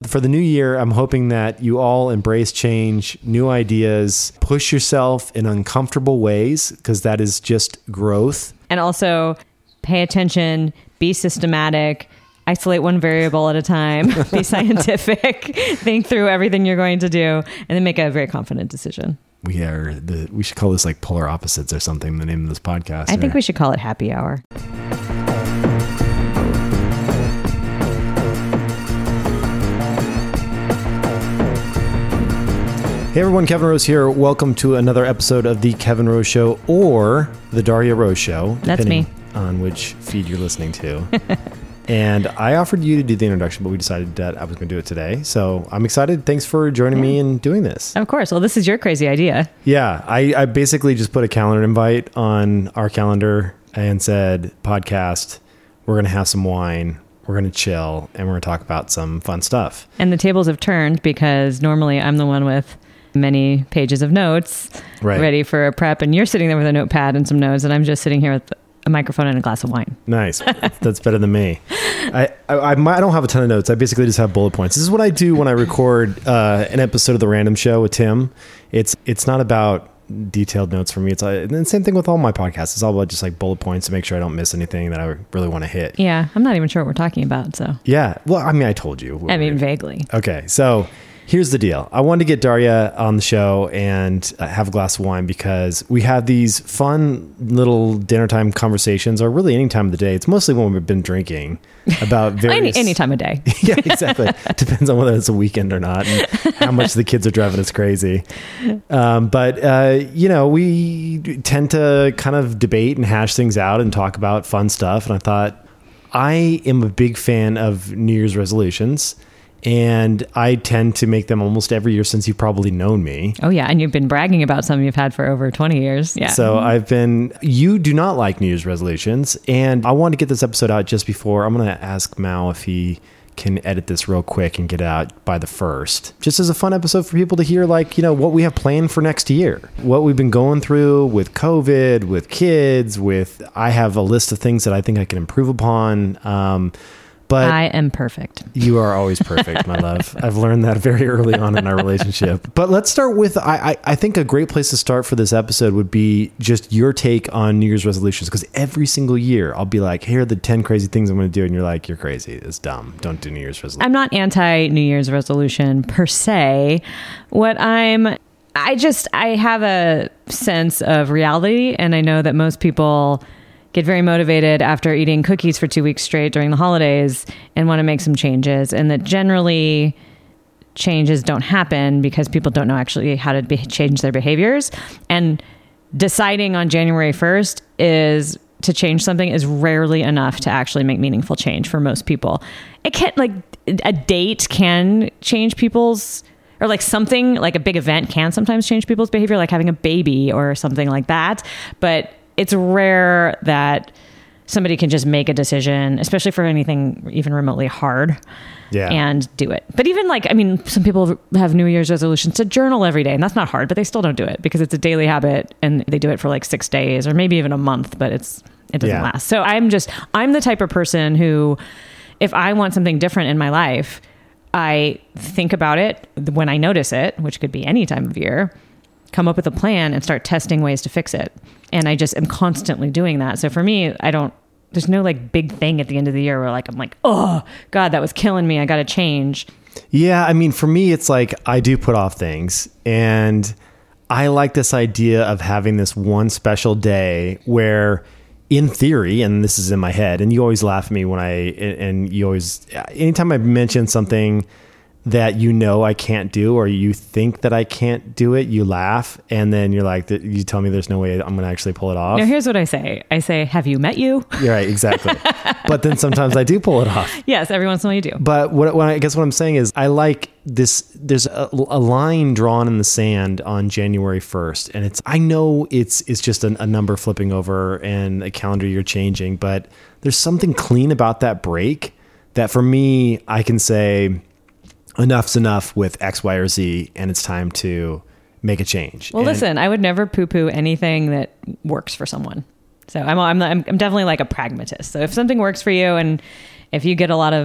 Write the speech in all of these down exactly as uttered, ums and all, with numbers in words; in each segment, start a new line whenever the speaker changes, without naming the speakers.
for the new year, I'm hoping that you all embrace change, new ideas, push yourself in uncomfortable ways, because that is just growth.
And also pay attention, be systematic, isolate one variable at a time, be scientific, think through everything you're going to do, and then make a very confident decision.
We are the, we should call this like polar opposites or something, the name of this podcast.
I think we should call it happy hour.
Hey everyone, Kevin Rose here. Welcome to another episode of The Kevin Rose Show, or The Daria Rose Show,
That's me.
depending on which feed you're listening to. And I offered you to do the introduction, but we decided that I was going to do it today. So I'm excited. Thanks for joining
yeah.
me and doing this.
Of course. Well, this is your crazy idea.
Yeah. I, I basically just put a calendar invite on our calendar and said, podcast, we're going to have some wine, we're going to chill, and we're going to talk about some fun stuff.
And the tables have turned because normally I'm the one with many pages of notes
right.
ready for a prep, and you're sitting there with a notepad and some notes, and I'm just sitting here with a microphone and a glass of wine.
Nice. That's better than me. I, I, I don't have a ton of notes. I basically just have bullet points. This is what I do when I record uh, an episode of The Random Show with Tim. It's it's not about detailed notes for me. It's uh, and the same thing with all my podcasts. It's all about just like bullet points to make sure I don't miss anything that I really want to hit.
Yeah. I'm not even sure what we're talking about. So
yeah. Well, I mean, I told you.
I mean, vaguely.
Okay. So here's the deal. I wanted to get Daria on the show and uh, have a glass of wine because we have these fun little dinner time conversations, or really any time of the day. It's mostly when we've been drinking about various...
any, any time of day.
Yeah, exactly. Depends on whether it's a weekend or not and how much the kids are driving us crazy. Um, but, uh, you know, we tend to kind of debate and hash things out and talk about fun stuff. And I thought, I am a big fan of New Year's resolutions. And I tend to make them almost every year since you've probably known me.
Oh, yeah. And you've been bragging about some you've had for over twenty years. Yeah.
So I've been, you do not like New Year's resolutions. And I want to get this episode out just before. I'm going to ask Mal if he can edit this real quick and get it out by the first. Just as a fun episode for people to hear, like, you know, what we have planned for next year. What we've been going through with COVID, with kids, with, I have a list of things that I think I can improve upon. Um, But
I am perfect.
You are always perfect, my love. I've learned that very early on in our relationship. But let's start with, I, I, I think a great place to start for this episode would be just your take on New Year's resolutions. Because every single year I'll be like, here are the ten crazy things I'm going to do. And you're like, you're crazy. It's dumb. Don't do New Year's resolutions.
I'm not anti New Year's resolution per se. What I'm, I just, I have a sense of reality. And I know that most people get very motivated after eating cookies for two weeks straight during the holidays and want to make some changes. And that generally changes don't happen because people don't know actually how to be- change their behaviors. And deciding on January first is to change something is rarely enough to actually make meaningful change for most people. It can't, like, a date can change people's, or like something like a big event can sometimes change people's behavior, like having a baby or something like that. But it's rare that somebody can just make a decision, especially for anything even remotely hard,
yeah.
and do it. But even like, I mean, some people have New Year's resolutions to journal every day, and that's not hard, but they still don't do it because it's a daily habit and they do it for like six days or maybe even a month, but it's, it doesn't
yeah.
last. So I'm just, I'm the type of person who, if I want something different in my life, I think about it when I notice it, which could be any time of year, come up with a plan and start testing ways to fix it. And I just am constantly doing that. So for me, I don't, there's no like big thing at the end of the year where like, I'm like, oh God, that was killing me. I got to change.
Yeah. I mean, for me, it's like, I do put off things, and I like this idea of having this one special day where, in theory, and this is in my head, and you always laugh at me when I, and you always, anytime I mention something that you know I can't do, or you think that I can't do it, you laugh, and then you're like, you tell me there's no way I'm going to actually pull it off.
No, here's what I say. I say, have you met you?
You're right, exactly. But then sometimes I do pull it off.
Yes, every once in a while you do.
But what, what I guess what I'm saying is, I like this, there's a, a line drawn in the sand on January first, and it's, I know it's it's just a, a number flipping over and a calendar year changing, but there's something clean about that break that for me, I can say, enough's enough with X, Y, or Z, and it's time to make a change.
Well,
and
listen, I would never poo-poo anything that works for someone. So I'm, I'm, I'm definitely like a pragmatist. So if something works for you, and if you get a lot of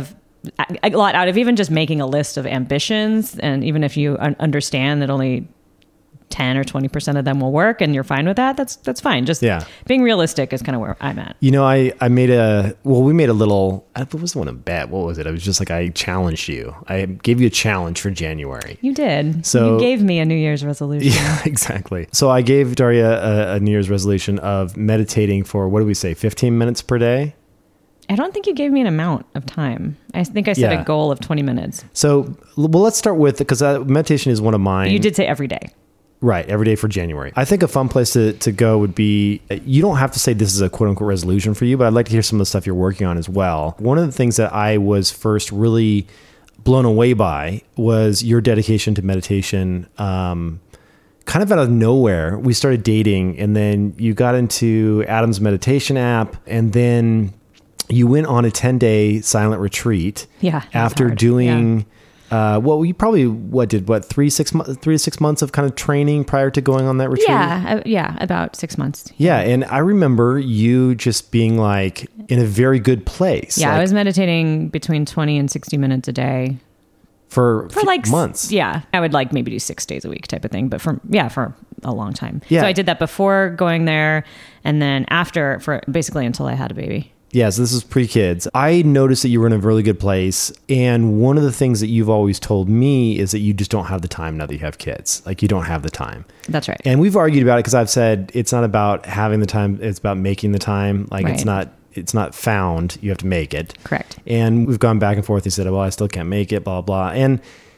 a, a lot out of even just making a list of ambitions. And even if you un- understand that only ten or twenty percent of them will work and you're fine with that, that's that's fine. Just
yeah.
being realistic is kind of where I'm at.
You know, I, I made a, well, we made a little, it wasn't a bet. What was it? I was just like, I challenged you. I gave you a challenge for January.
You did.
So
you gave me a New Year's resolution.
Yeah, exactly. So I gave Daria a, a New Year's resolution of meditating for, what do we say, fifteen minutes per day?
I don't think you gave me an amount of time. I think I set
Yeah.
a goal of twenty minutes.
So, well, let's start with, because uh, meditation is one of mine.
You did say every day.
Right, every day for January. I think a fun place to, to go would be, you don't have to say this is a quote unquote resolution for you, but I'd like to hear some of the stuff you're working on as well. One of the things that I was first really blown away by was your dedication to meditation. Um, kind of out of nowhere, we started dating, and then you got into Adam's meditation app, and then you went on a ten-day silent retreat.
Yeah, it was
after
hard.
doing...
Yeah.
Uh, well, you probably what did what three six months three to six months of kind of training prior to going on that retreat.
Yeah, uh, yeah, about six months.
Yeah, and I remember you just being like in a very good place.
Yeah,
like,
I was meditating between twenty and sixty minutes a day
for
for like
months.
Yeah, I would like maybe do six days a week type of thing, but for yeah for a long time.
Yeah.
So I did that before going there, and then after for basically until I had a baby.
Yeah, so this is pre-kids. I noticed that you were in a really good place. And one of the things that you've always told me is that you just don't have the time now that you have kids. Like you don't have the time.
That's right.
And we've argued about it because I've said it's not about having the time. It's about making the time. Like
Right.
it's not, it's not found. You have to make it.
Correct.
And we've gone back and forth. He said, well, I still can't make it, blah, blah. And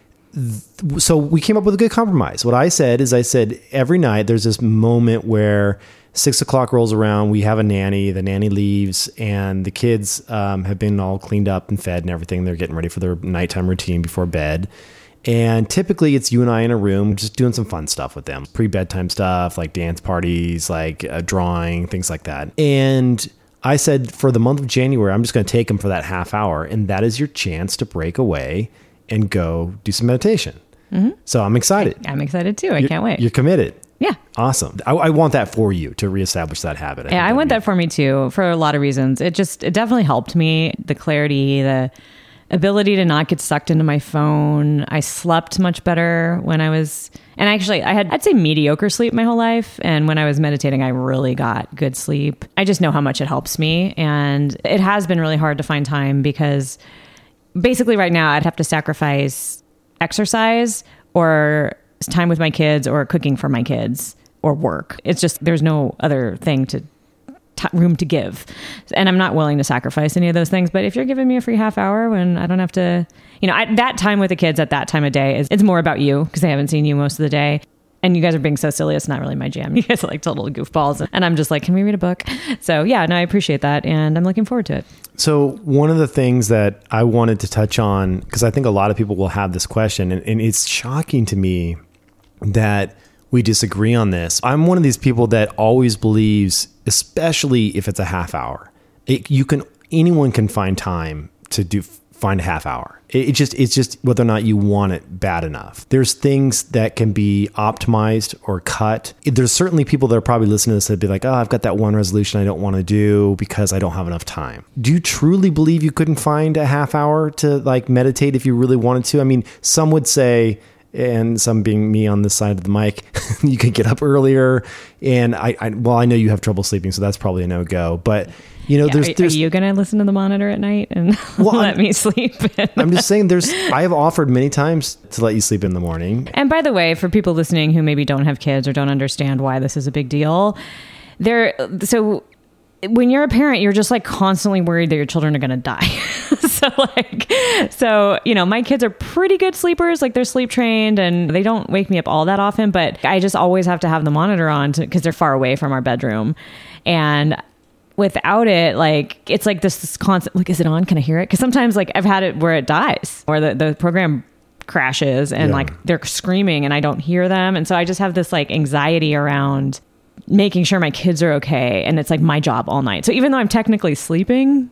th- so we came up with a good compromise. What I said is I said, every night there's this moment where six o'clock rolls around. We have a nanny. The nanny leaves, and the kids um, have been all cleaned up and fed and everything. They're getting ready for their nighttime routine before bed. And typically it's you and I in a room just doing some fun stuff with them. Pre-bedtime stuff, like dance parties, like uh, drawing, things like that. And I said, for the month of January, I'm just going to take them for that half hour. And that is your chance to break away and go do some meditation. Mm-hmm. So I'm excited.
I'm excited too. I
You're-
can't wait.
You're committed.
Yeah.
Awesome. I, I want that for you to reestablish that habit.
Yeah, I want that for me too, for a lot of reasons. It just, it definitely helped me. The clarity, the ability to not get sucked into my phone. I slept much better when I was, and actually I had, I'd say mediocre sleep my whole life. And when I was meditating, I really got good sleep. I just know how much it helps me. And it has been really hard to find time because basically right now I'd have to sacrifice exercise or time with my kids or cooking for my kids or work. It's just, there's no other thing to t- room to give. And I'm not willing to sacrifice any of those things. But if you're giving me a free half hour when I don't have to, you know, I, that time with the kids at that time of day is, it's more about you because I haven't seen you most of the day. And you guys are being so silly. It's not really my jam. You guys are like total goofballs. And I'm just like, can we read a book? So yeah, no, I appreciate that. And I'm looking forward to it.
So one of the things that I wanted to touch on, because I think a lot of people will have this question, and, and it's shocking to me that we disagree on this. I'm one of these people that always believes, especially if it's a half hour, it, you can, anyone can find time to do, find a half hour. It, it just, it's just whether or not you want it bad enough. There's things that can be optimized or cut. There's certainly people that are probably listening to this that'd be like, oh, I've got that one resolution I don't want to do because I don't have enough time. Do you truly believe you couldn't find a half hour to like meditate if you really wanted to? I mean, some would say, and some being me on this side of the mic, you could get up earlier. And I, I, well, I know you have trouble sleeping, so that's probably a no-go. But, you know,
Yeah,
there's,
are,
there's,
are you going to listen to the monitor at night and
Well,
let
I'm-
me sleep?
I'm just saying there's, I have offered many times to let you sleep in the morning.
And by the way, for people listening who maybe don't have kids or don't understand why this is a big deal, there, so when you're a parent, you're just like constantly worried that your children are going to die. so like, so, you know, my kids are pretty good sleepers. Like they're sleep trained and they don't wake me up all that often, but I just always have to have the monitor on because they're far away from our bedroom. And without it, like, it's like this, this constant, like, is it on? Can I hear it? Because sometimes like I've had it where it dies or the, the program crashes and
Yeah.
like they're screaming and I don't hear them. And so I just have this like anxiety around making sure my kids are okay. And it's like my job all night. So even though I'm technically sleeping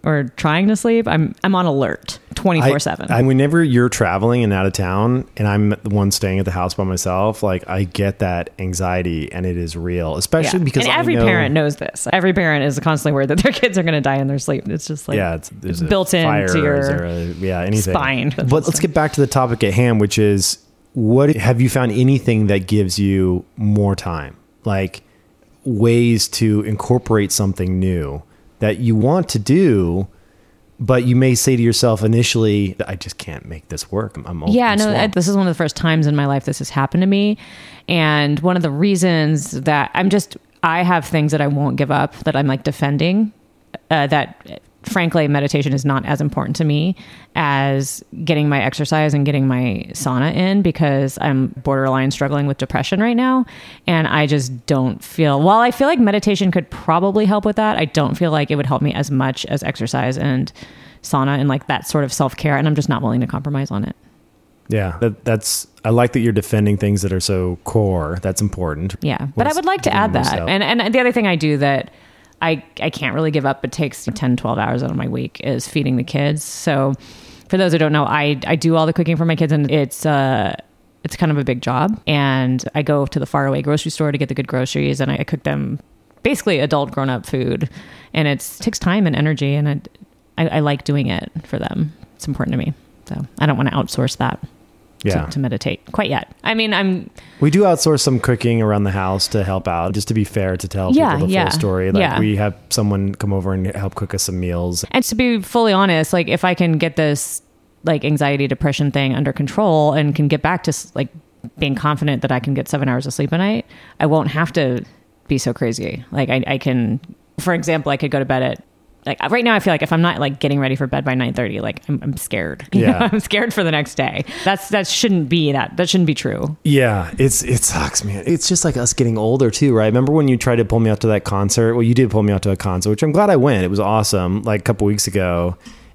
or trying to sleep, I'm I'm on alert twenty-four seven.
I, I, whenever you're traveling and out of town and I'm the one staying at the house by myself, like I get that anxiety and it is real, especially
yeah.
because
and
I
every
know,
parent knows this. Every parent is constantly worried that their kids are going to die in their sleep. It's just like
yeah, it's, there's
built
a fire,
into your
or a, yeah, anything.
spine.
But let's get back to the topic at hand, which is what have you found anything that gives you more time? Like ways to incorporate something new that you want to do, but you may say to yourself initially, I just can't make this work. I'm, I'm
yeah,
I'm
no, I, this is one of the first times in my life this has happened to me. And one of the reasons that I'm just, I have things that I won't give up that I'm like defending, uh, that frankly, meditation is not as important to me as getting my exercise and getting my sauna in, because I'm borderline struggling with depression right now. And I just don't feel, while I feel like meditation could probably help with that, I don't feel like it would help me as much as exercise and sauna and like that sort of self-care. And I'm just not willing to compromise on it.
Yeah, that, that's, I like that you're defending things that are so core. That's important.
Yeah. But I would like to add that.
Yourself.
And and the other thing I do that I, I can't really give up, but takes ten, twelve hours out of my week is feeding the kids. So for those who don't know, I, I do all the cooking for my kids, and it's, uh, it's kind of a big job. And I go to the faraway grocery store to get the good groceries, and I cook them basically adult grown up food, and it's, it takes time and energy, and it, I, I like doing it for them. It's important to me. So I don't want to outsource that.
Yeah.
To, to meditate quite yet. I mean, I'm.
We do outsource some cooking around the house to help out, just to be fair, to tell
yeah,
people the
yeah,
full story. Like
yeah.
we have someone come over and help cook us some meals.
And to be fully honest, like if I can get this like anxiety, depression thing under control and can get back to like being confident that I can get seven hours of sleep a night, I won't have to be so crazy. Like I, I can, for example, I could go to bed at. Like right now, I feel like if I'm not like getting ready for bed by nine thirty, like I'm, I'm scared. You
yeah,
know? I'm scared for the next day. That's that shouldn't be that. That shouldn't be true.
Yeah, it's it sucks, man. It's just like us getting older too, right? Remember when you tried to pull me out to that concert? Well, you did pull me out to a concert, which I'm glad I went. It was awesome, like a couple weeks ago,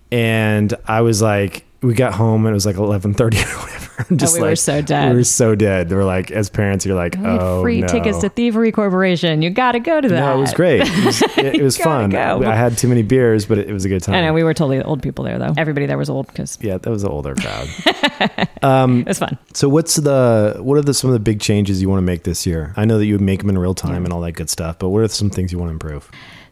and I was like, we got home and it was like eleven thirty or whatever. I'm just
oh, we
like,
were so dead.
We were so dead. They were like, as parents, you're like, oh,
free
no.
tickets to Thievery Corporation. You got to go to that.
No, it was great. It was, it, it was fun.
Go.
I had too many beers, but it, it was a good time.
I know we were totally old people there, though. Everybody there was old because
yeah, that was an older crowd. um,
it was fun.
So, what's the what are the some of the big changes you want to make this year? I know that you would make them in real time yeah. and all that good stuff, but what are some things you want to improve?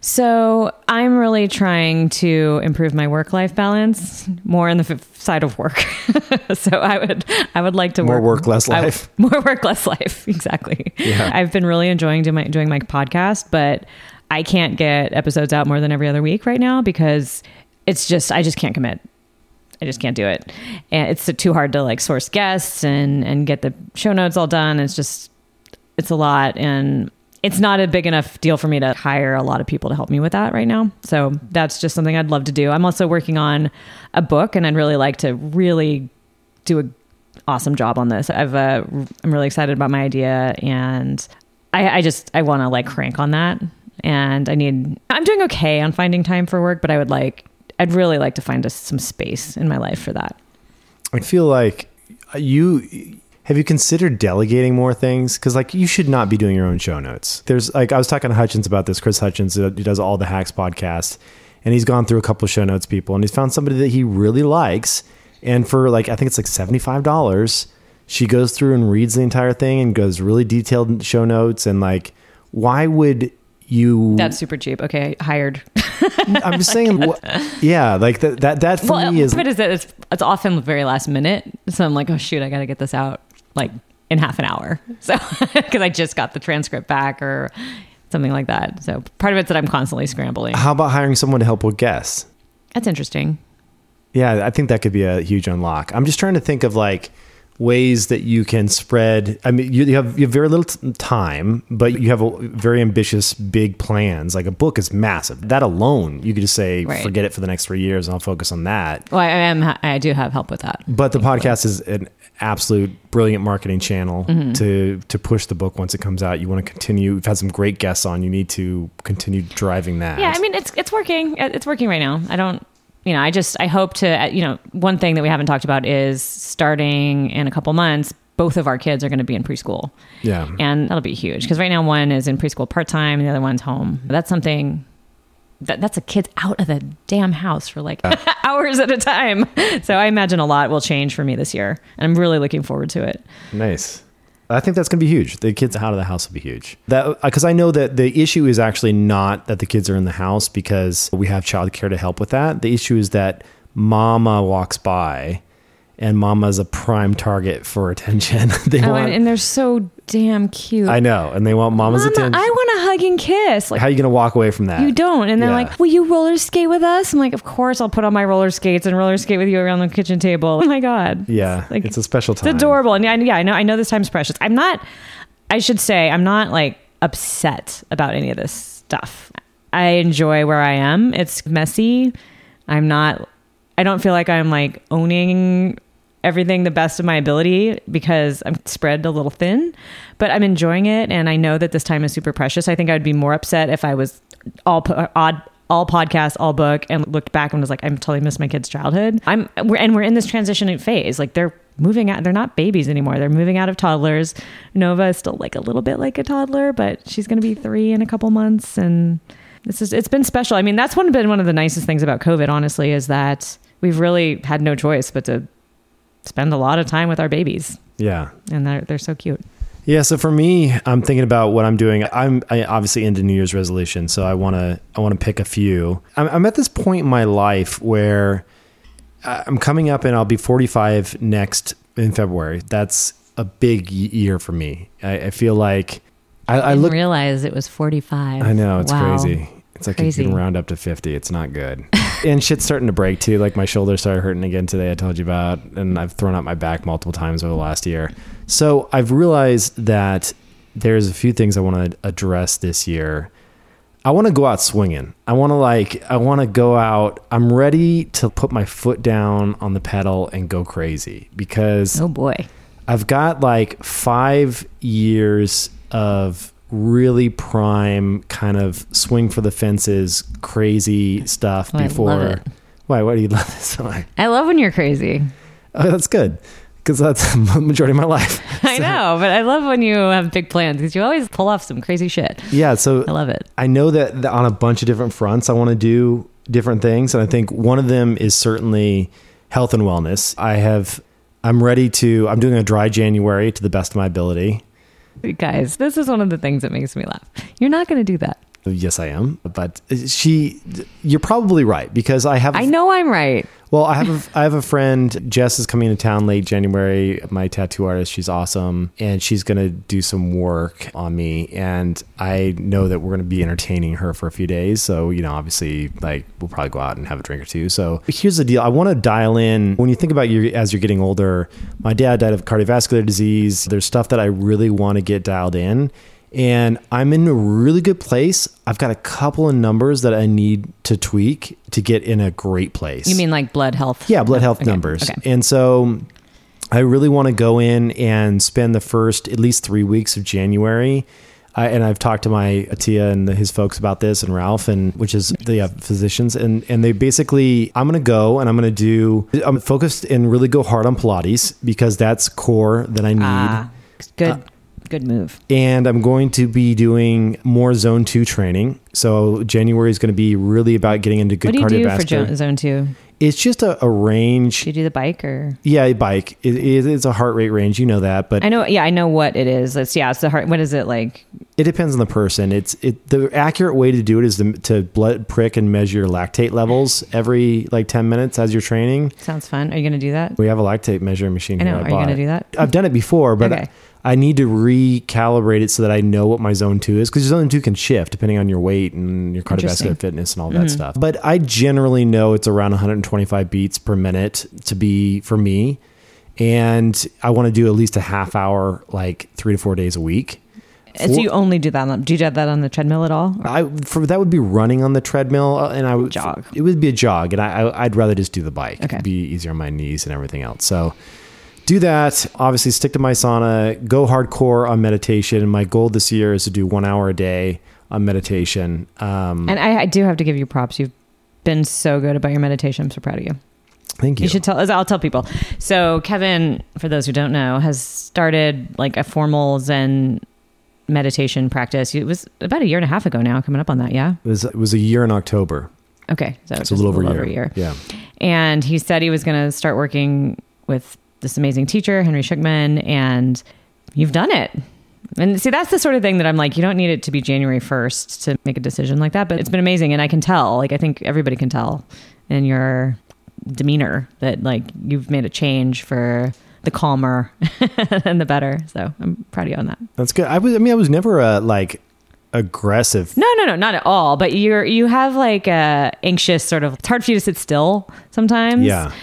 So I'm really trying to improve my work-life balance more on the f- side of work. So I would, I would like to
more
work,
work, less life,
I, more work, less life. Exactly.
Yeah.
I've been really enjoying doing my, doing my podcast, but I can't get episodes out more than every other week right now because it's just, I just can't commit. I just can't do it. And it's too hard to like source guests and, and get the show notes all done. It's just, it's a lot. And it's not a big enough deal for me to hire a lot of people to help me with that right now. So that's just something I'd love to do. I'm also working on a book and I'd really like to really do an awesome job on this. I've, uh, I'm really excited about my idea and I, I just, I want to like crank on that. And I need, I'm doing okay on finding time for work, but I would like, I'd really like to find a, some space in my life for that.
I feel like you, have you considered delegating more things? Because like you should not be doing your own show notes. There's like I was talking to Hutchins about this. Chris Hutchins, uh, he does all the Hacks podcast, and he's gone through a couple of show notes people, and he's found somebody that he really likes. And for like I think it's like seventy-five dollars, she goes through and reads the entire thing and goes really detailed show notes. And like, why would you?
That's super cheap. Okay, hired.
I'm just saying, wh- yeah, like that. That that for
well,
me is.
But is that it's it's often very last minute. So I'm like, oh shoot, I got to get this out like in half an hour. So because I just got the transcript back or something like that. So part of it's that I'm constantly scrambling.
How about hiring someone to help with guests?
That's interesting.
Yeah, I think that could be a huge unlock. I'm just trying to think of like ways that you can spread. I mean, you, you have you have very little t- time, but you have a very ambitious, big plans. Like a book is massive. That alone, you could just say,
right.
forget it for the next three years, and I'll focus on that.
Well, I am. I do have help with that.
But the podcast is an absolute brilliant marketing channel mm-hmm. to to push the book once it comes out. You want to continue. We've had some great guests on. You need to continue driving that.
Yeah, I mean, it's it's working. It's working right now. I don't. You know, I just, I hope to, you know, one thing that we haven't talked about is starting in a couple months, both of our kids are going to be in preschool.
Yeah.
And that'll be huge because right now one is in preschool part-time and the other one's home. That's something that, that's a kid out of the damn house for like uh. hours at a time. So I imagine a lot will change for me this year, and I'm really looking forward to it.
Nice. I think that's going to be huge. The kids out of the house will be huge. That because I know that the issue is actually not that the kids are in the house because we have childcare to help with that. The issue is that mama walks by and mama's a prime target for attention. they
oh,
want,
and, and they're so damn cute.
I know. And they want mama's
Mama,
attention.
I want to hug and kiss. Like,
how are you going to walk away from that?
You don't. And they're
Yeah.
like, will you roller skate with us? I'm like, of course I'll put on my roller skates and roller skate with you around the kitchen table. Oh my God.
Yeah.
Like,
it's a special time.
It's adorable. And yeah, yeah, I know, I know this time's precious. I'm not, I should say, I'm not like upset about any of this stuff. I enjoy where I am. It's messy. I'm not, I don't feel like I'm like owning everything the best of my ability because I'm spread a little thin, but I'm enjoying it. And I know that this time is super precious. I think I would be more upset if I was all po- odd, all podcast, all book, and looked back and was like, I'm totally missed my kid's childhood. I'm, we're, and we're in this transition phase. Like they're moving out. They're not babies anymore. They're moving out of toddlers. Nova is still like a little bit like a toddler, but she's going to be three in a couple months. And this is, it's been special. I mean, that's one been one of the nicest things about COVID, honestly, is that we've really had no choice but to spend a lot of time with our babies.
Yeah.
And they're, they're so cute.
Yeah. So for me, I'm thinking about what I'm doing. I'm I obviously into New Year's resolution. So I want to, I want to pick a few. I'm, I'm at this point in my life where I'm coming up and I'll be forty-five next in February. That's a big year for me. I, I feel like I, I, I look,
realize it was forty-five.
I know, it's
wow.
crazy. It's like
Crazy.
You can round up to fifty. It's not good. And shit's starting to break too. Like my shoulder started hurting again today, I told you about. And I've thrown out my back multiple times over the last year. So I've realized that there's a few things I want to address this year. I want to go out swinging. I want to like, I want to go out. I'm ready to put my foot down on the pedal and go crazy because
oh boy,
I've got like five years of really prime kind of swing for the fences, crazy stuff
oh,
before.
I love it.
Why? Why do you love this so much?
I love when you're crazy.
Oh, that's good. Because that's the majority of my life.
I
So-
know, but I love when you have big plans because you always pull off some crazy shit.
Yeah. So
I love it.
I know that on a bunch of different fronts, I want to do different things. And I think one of them is certainly health and wellness. I have, I'm ready to, I'm doing a dry January to the best of my ability.
Guys, this is one of the things that makes me laugh. You're not going to do that.
Yes, I am. But she, you're probably right because I have,
I know I'm right.
well, I have, a, I have a friend, Jess is coming to town late January, my tattoo artist. She's awesome. And she's going to do some work on me. And I know that we're going to be entertaining her for a few days. So, you know, obviously like we'll probably go out and have a drink or two. So here's the deal. I want to dial in when you think about you as you're getting older. My dad died of cardiovascular disease. There's stuff that I really want to get dialed in. And I'm in a really good place. I've got a couple of numbers that I need to tweak to get in a great place.
You mean like blood health?
Yeah, blood health
Okay,
numbers.
okay.
And so I really want to go in and spend the first at least three weeks of January. I, and I've talked to my Atia and the, his folks about this and Ralph, and which is the uh, physicians. And, and they basically, I'm going to go and I'm going to do, I'm focused and really go hard on Pilates because that's core that I need.
Ah, good.
Uh,
Good move.
And I'm going to be doing more zone two training. So January is going to be really about getting into good
What do you do for
cardiovascular.
jo- zone two?
It's just a, a range.
Do you do the bike or?
Yeah, a bike. It, it, it's a heart rate range. You know that, but
I know. Yeah, I know what it is. It's yeah. It's the heart. What is it like?
it depends on the person. It's it. The accurate way to do it is to, to blood prick and measure your lactate levels every like ten minutes as you're training.
Sounds fun. Are you going to do that?
We have a lactate measuring machine
I know.
here.
Are you going to do that?
I've done it before, but
Okay.
I, I need to recalibrate it so that I know what my zone two is because zone two can shift depending on your weight and your
Interesting.
cardiovascular fitness and all that stuff. But I generally know it's around one hundred twenty-five beats per minute to be for me. And I want to do at least a half hour, like three to four days a week.
So you only do that on, do you do that on the treadmill at all?
I for that would be running on the treadmill, uh, and I would
Jog.
It would be a jog, and I, I I'd rather just do the bike.
Okay.
It'd be easier on my knees and everything else. So do that. Obviously, stick to my sauna. Go hardcore on meditation. My goal this year is to do one hour a day on meditation. Um,
And I, I do have to give you props. You've been so good about your meditation. I'm so proud of you.
thank you.
You should tell. I'll tell people. So Kevin, for those who don't know, has started like a formal Zen meditation practice. It was about a year and a half ago now, coming up on that. Yeah.
It was, it was a year in October.
Okay. So
it's a little, over, a over a year. Yeah.
And he said he was going to start working with this amazing teacher, Henry Shukman, and you've done it. And see, that's the sort of thing that I'm like, you don't need it to be January first to make a decision like that, but it's been amazing. And I can tell, like, I think everybody can tell in your demeanor that like you've made a change for the calmer and the better. So I'm proud of you on that.
That's good. I was, I mean, I was never a like aggressive.
No, no, no, not at all. But you're, you have like a anxious sort of, it's hard for you to sit still sometimes.
Yeah.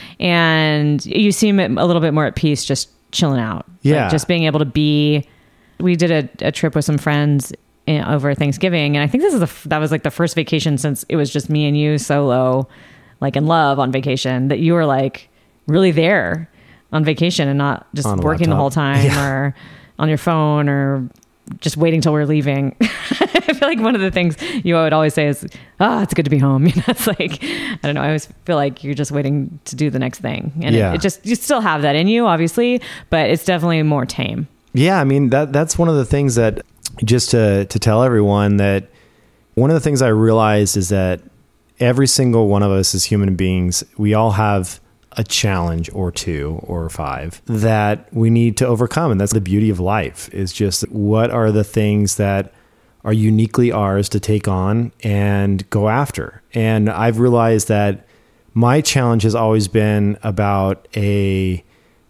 And you seem a little bit more at peace, just chilling out.
Yeah.
Like just being able to be, we did a, a trip with some friends in, over Thanksgiving. And I think this is the, that was like the first vacation since it was just me and you solo, like in love on vacation, that you were like really there on vacation and not just working the whole time yeah. or on your phone or just waiting till we're leaving. I feel like one of the things you would always say is, ah, oh, it's good to be home. You know, it's like, I don't know. I always feel like you're just waiting to do the next thing. And yeah. it, it just, you still have that in you, obviously, but it's definitely more tame.
Yeah. I mean, that that's one of the things that just to, to tell everyone that one of the things I realized is that every single one of us as human beings, we all have a challenge or two or five that we need to overcome. And that's the beauty of life, is just what are the things that are uniquely ours to take on and go after. And I've realized that my challenge has always been about a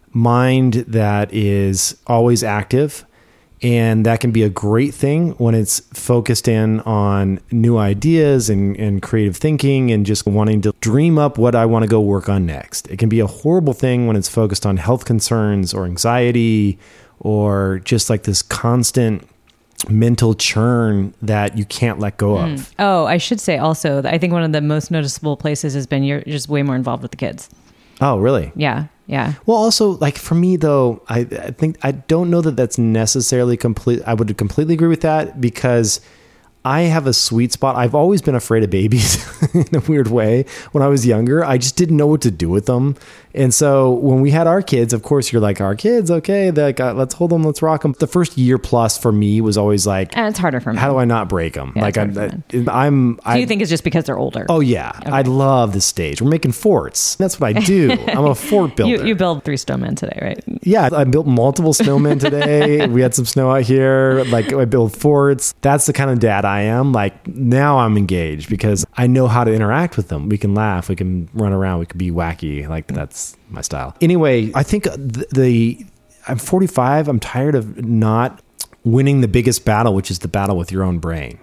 mind that is always active. And that can be a great thing when it's focused in on new ideas and, and creative thinking and just wanting to dream up what I want to go work on next. It can be a horrible thing when it's focused on health concerns or anxiety or just like this constant mental churn that you can't let go mm. of.
Oh, I should say also, I think one of the most noticeable places has been you're just way more involved with the kids.
Oh, really?
Yeah. Yeah.
Well, also, like for me, though, I, I think I don't know that that's necessarily complete. I would completely agree with that because I have a sweet spot. I've always been afraid of babies in a weird way. When I was younger, I just didn't know what to do with them. And so when we had our kids, of course, you're like, our kids, okay, like, uh, let's hold them, let's rock them. The first year plus for me was always like,
and it's harder for me.
How do I not break them?
Yeah,
like, I'm, I, I'm,
do you I, think it's just because they're older?
Oh yeah. Okay. I love this stage. We're making forts. That's what I do. I'm a fort builder.
You, you build three snowmen today, right?
Yeah. I built multiple snowmen today. We had some snow out here. Like I build forts. That's the kind of dad I am. Like now I'm engaged because I know how to interact with them. We can laugh. We can run around. We can be wacky. Like that's my style. Anyway, I think the, the I'm forty-five. I'm tired of not winning the biggest battle, which is the battle with your own brain.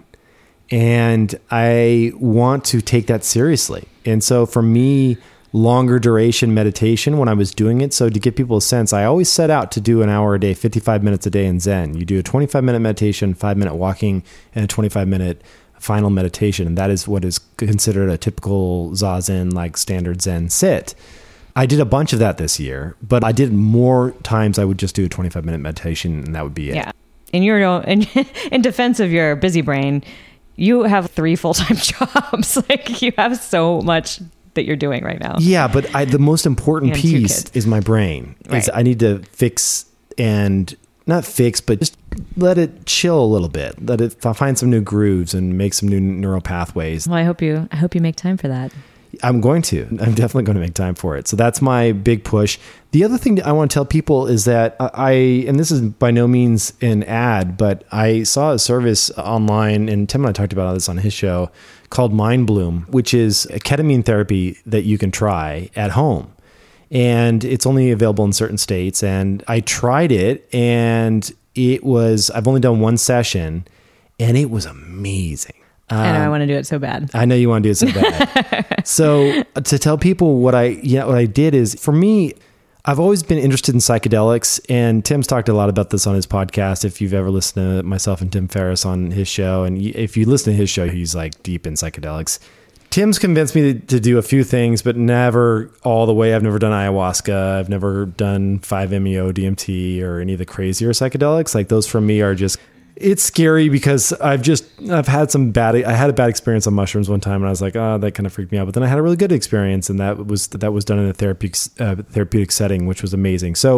And I want to take that seriously. And so for me, longer duration meditation when I was doing it. So to give people a sense, I always set out to do an hour a day, fifty-five minutes a day in Zen. You do a twenty-five minute meditation, five minute walking, and a twenty-five minute final meditation. And that is what is considered a typical Zazen, like standard Zen sit. I did a bunch of that this year, but I did more times I would just do a twenty-five minute meditation and that would be it.
Yeah. In your in, in defense of your busy brain, you have three full-time jobs. Like you have so much that you're doing right now.
Yeah, but I, the most important piece is my brain.
Right.
Is I need to fix and not fix, but just let it chill a little bit. Let it find some new grooves and make some new neural pathways.
Well, I hope you I hope you make time for that.
I'm going to. I'm definitely going to make time for it. So that's my big push. The other thing that I want to tell people is that I, and this is by no means an ad, but I saw a service online, and Tim and I talked about this on his show, called Mind Bloom, which is a ketamine therapy that you can try at home. And it's only available in certain states. And I tried it, and it was, I've only done one session, and it was amazing.
Um, I know I want to do it so bad.
I know you want to do it so bad. So to tell people what I, you know, what I did is, for me, I've always been interested in psychedelics, and Tim's talked a lot about this on his podcast. If you've ever listened to myself and Tim Ferriss on his show, and if you listen to his show, he's like deep in psychedelics. Tim's convinced me to, to do a few things, but never all the way. I've never done ayahuasca. I've never done five M E O D M T or any of the crazier psychedelics. Like those for me are just, it's scary because I've just, I've had some bad, I had a bad experience on mushrooms one time and I was like, oh, that kind of freaked me out. But then I had a really good experience, and that was, that was done in a therapeutic, uh, therapeutic setting, which was amazing. So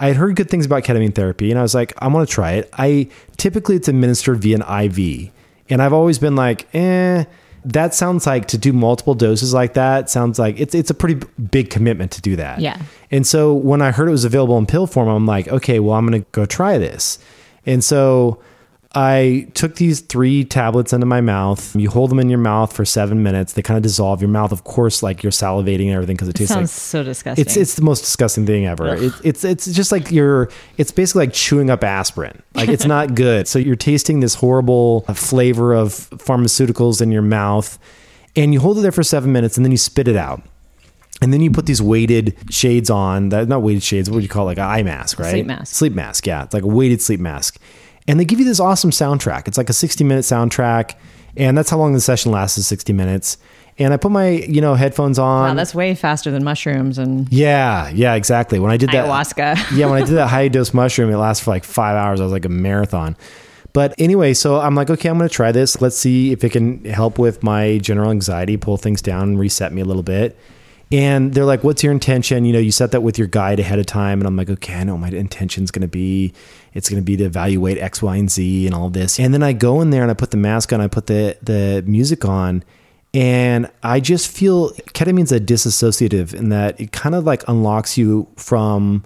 I had heard good things about ketamine therapy and I was like, I want to try it. I typically it's administered via an I V. And I've always been like, eh, that sounds like to do multiple doses like that sounds like it's it's a pretty big commitment to do that.
Yeah.
And so when I heard it was available in pill form, I'm like, okay, well, I'm going to go try this. And so I took these three tablets into my mouth. You hold them in your mouth for seven minutes. They kind of dissolve your mouth. Of course, like you're salivating and everything because it, it tastes
sounds
like
so disgusting.
It's it's the most disgusting thing ever. It, it's it's just like you're. It's basically like chewing up aspirin. Like it's not good. So you're tasting this horrible flavor of pharmaceuticals in your mouth, and you hold it there for seven minutes, and then you spit it out. And then you put these weighted shades on. That not weighted shades. What do you call it? Like an eye mask, right?
Sleep mask.
Sleep mask. Yeah, it's like a weighted sleep mask. And they give you this awesome soundtrack. It's like a sixty minute soundtrack. And that's how long the session lasts, is sixty minutes. And I put my, you know, headphones on.
Wow, that's way faster than mushrooms and
yeah, yeah, exactly. When I did that
ayahuasca.
yeah, when I did that high dose mushroom, it lasted for like five hours. I was like a marathon. But anyway, so I'm like, okay, I'm going to try this. Let's see if it can help with my general anxiety, pull things down, and reset me a little bit. And they're like, what's your intention? You know, you set that with your guide ahead of time. And I'm like, okay, I know what my intention's going to be. It's going to be to evaluate X, Y, and Z and all of this. And then I go in there and I put the mask on, I put the, the music on, and I just feel ketamine's a disassociative in that it kind of like unlocks you from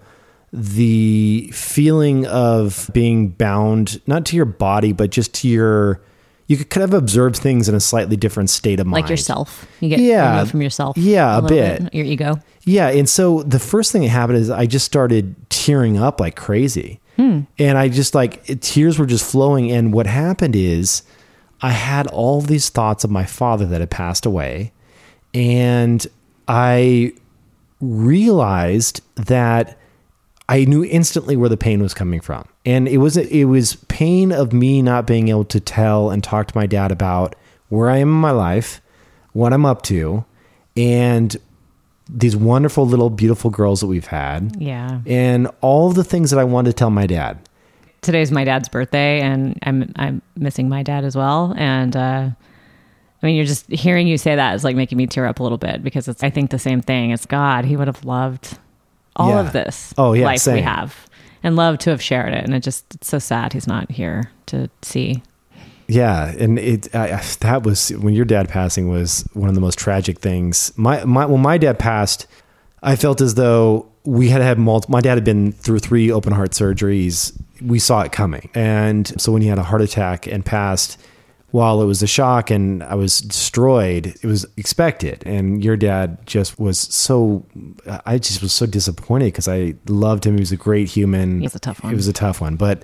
the feeling of being bound, not to your body, but just to your... You could kind of observe things in a slightly different state of mind.
Like yourself. You get
yeah,
removed from yourself.
Yeah, a, a bit.
bit. Your ego.
Yeah. And so the first thing that happened is I just started tearing up like crazy. Hmm. And I just like, it, tears were just flowing. And what happened is I had all these thoughts of my father that had passed away. And I realized that I knew instantly where the pain was coming from. And it was it was pain of me not being able to tell and talk to my dad about where I am in my life, what I'm up to, and these wonderful little beautiful girls that we've had.
Yeah.
And all the things that I wanted to tell my dad.
Today's my dad's birthday, and I'm I'm missing my dad as well. And uh, I mean, you're just hearing you say that is like making me tear up a little bit, because it's I think the same thing. It's God. He would have loved all
yeah.
of this
oh, yeah,
life
same.
we have, and love to have shared it. And it just, it's so sad he's not here to see.
Yeah. And it, I, that was when your dad passing was one of the most tragic things. My, my, when my dad passed, I felt as though we had had multiple, my dad had been through three open heart surgeries. We saw it coming. And so when he had a heart attack and passed, while it was a shock and I was destroyed, it was expected. And your dad just was so, I just was so disappointed because I loved him. He was a great human.
He's a tough one.
It was a tough one. But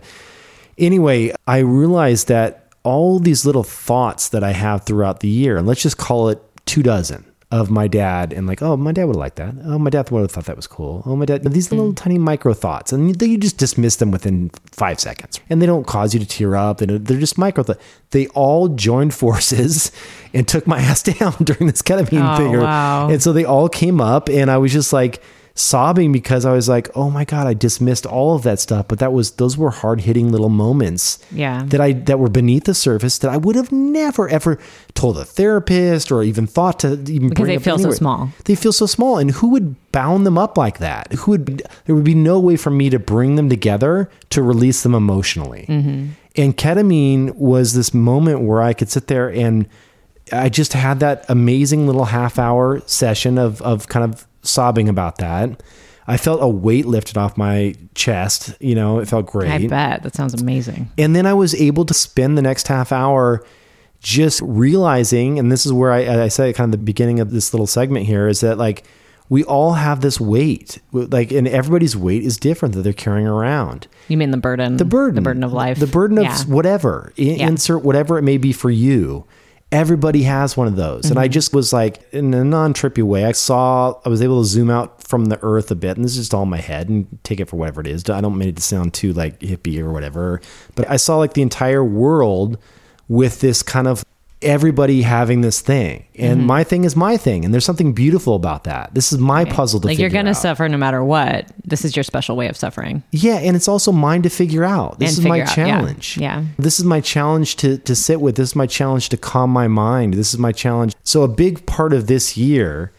anyway, I realized that all these little thoughts that I have throughout the year, and let's just call it two dozen of my dad, and like, oh, my dad would have liked that. Oh, my dad would have thought that was cool. Oh, my dad, these little mm. tiny micro thoughts, and you, you just dismiss them within five seconds, and they don't cause you to tear up. They're, they're just micro thoughts. They all joined forces and took my ass down during this ketamine
oh,
thing.
Wow.
And so they all came up, and I was just like sobbing because I was like, oh my God, I dismissed all of that stuff. But that was, those were hard hitting little moments
yeah.
that I, that were beneath the surface that I would have never, ever told a therapist or even thought to even
because
bring
they
up
feel
anywhere.
so small.
They feel so small. And who would bound them up like that? Who would, there would be no way for me to bring them together to release them emotionally. Mm-hmm. And ketamine was this moment where I could sit there and I just had that amazing little half hour session of, of kind of sobbing about that. I felt a weight lifted off my chest. You know, it felt great.
I bet. That sounds amazing.
And then I was able to spend the next half hour just realizing, and this is where I, I said at kind of the beginning of this little segment here, is that like, we all have this weight, like, and everybody's weight is different that they're carrying around.
You mean the burden?
The burden.
The burden of life.
The burden of
yeah.
whatever. I-
yeah.
Insert whatever it may be for you. Everybody has one of those. Mm-hmm. And I just was like, in a non-trippy way, I saw, I was able to zoom out from the earth a bit, and this is just all in my head, and take it for whatever it is. I don't mean it to sound too like hippie or whatever, but I saw like the entire world with this kind of everybody having this thing, and mm-hmm. my thing is my thing, and there's something beautiful about that. This is my
right.
puzzle to
like
figure
you're gonna
out.
suffer no matter what. This is your special way of suffering.
Yeah, and it's also mine to figure out. This
and
is my
out.
challenge.
Yeah. yeah.
This is my challenge to to sit with. This is my challenge to calm my mind. This is my challenge. So a big part of this year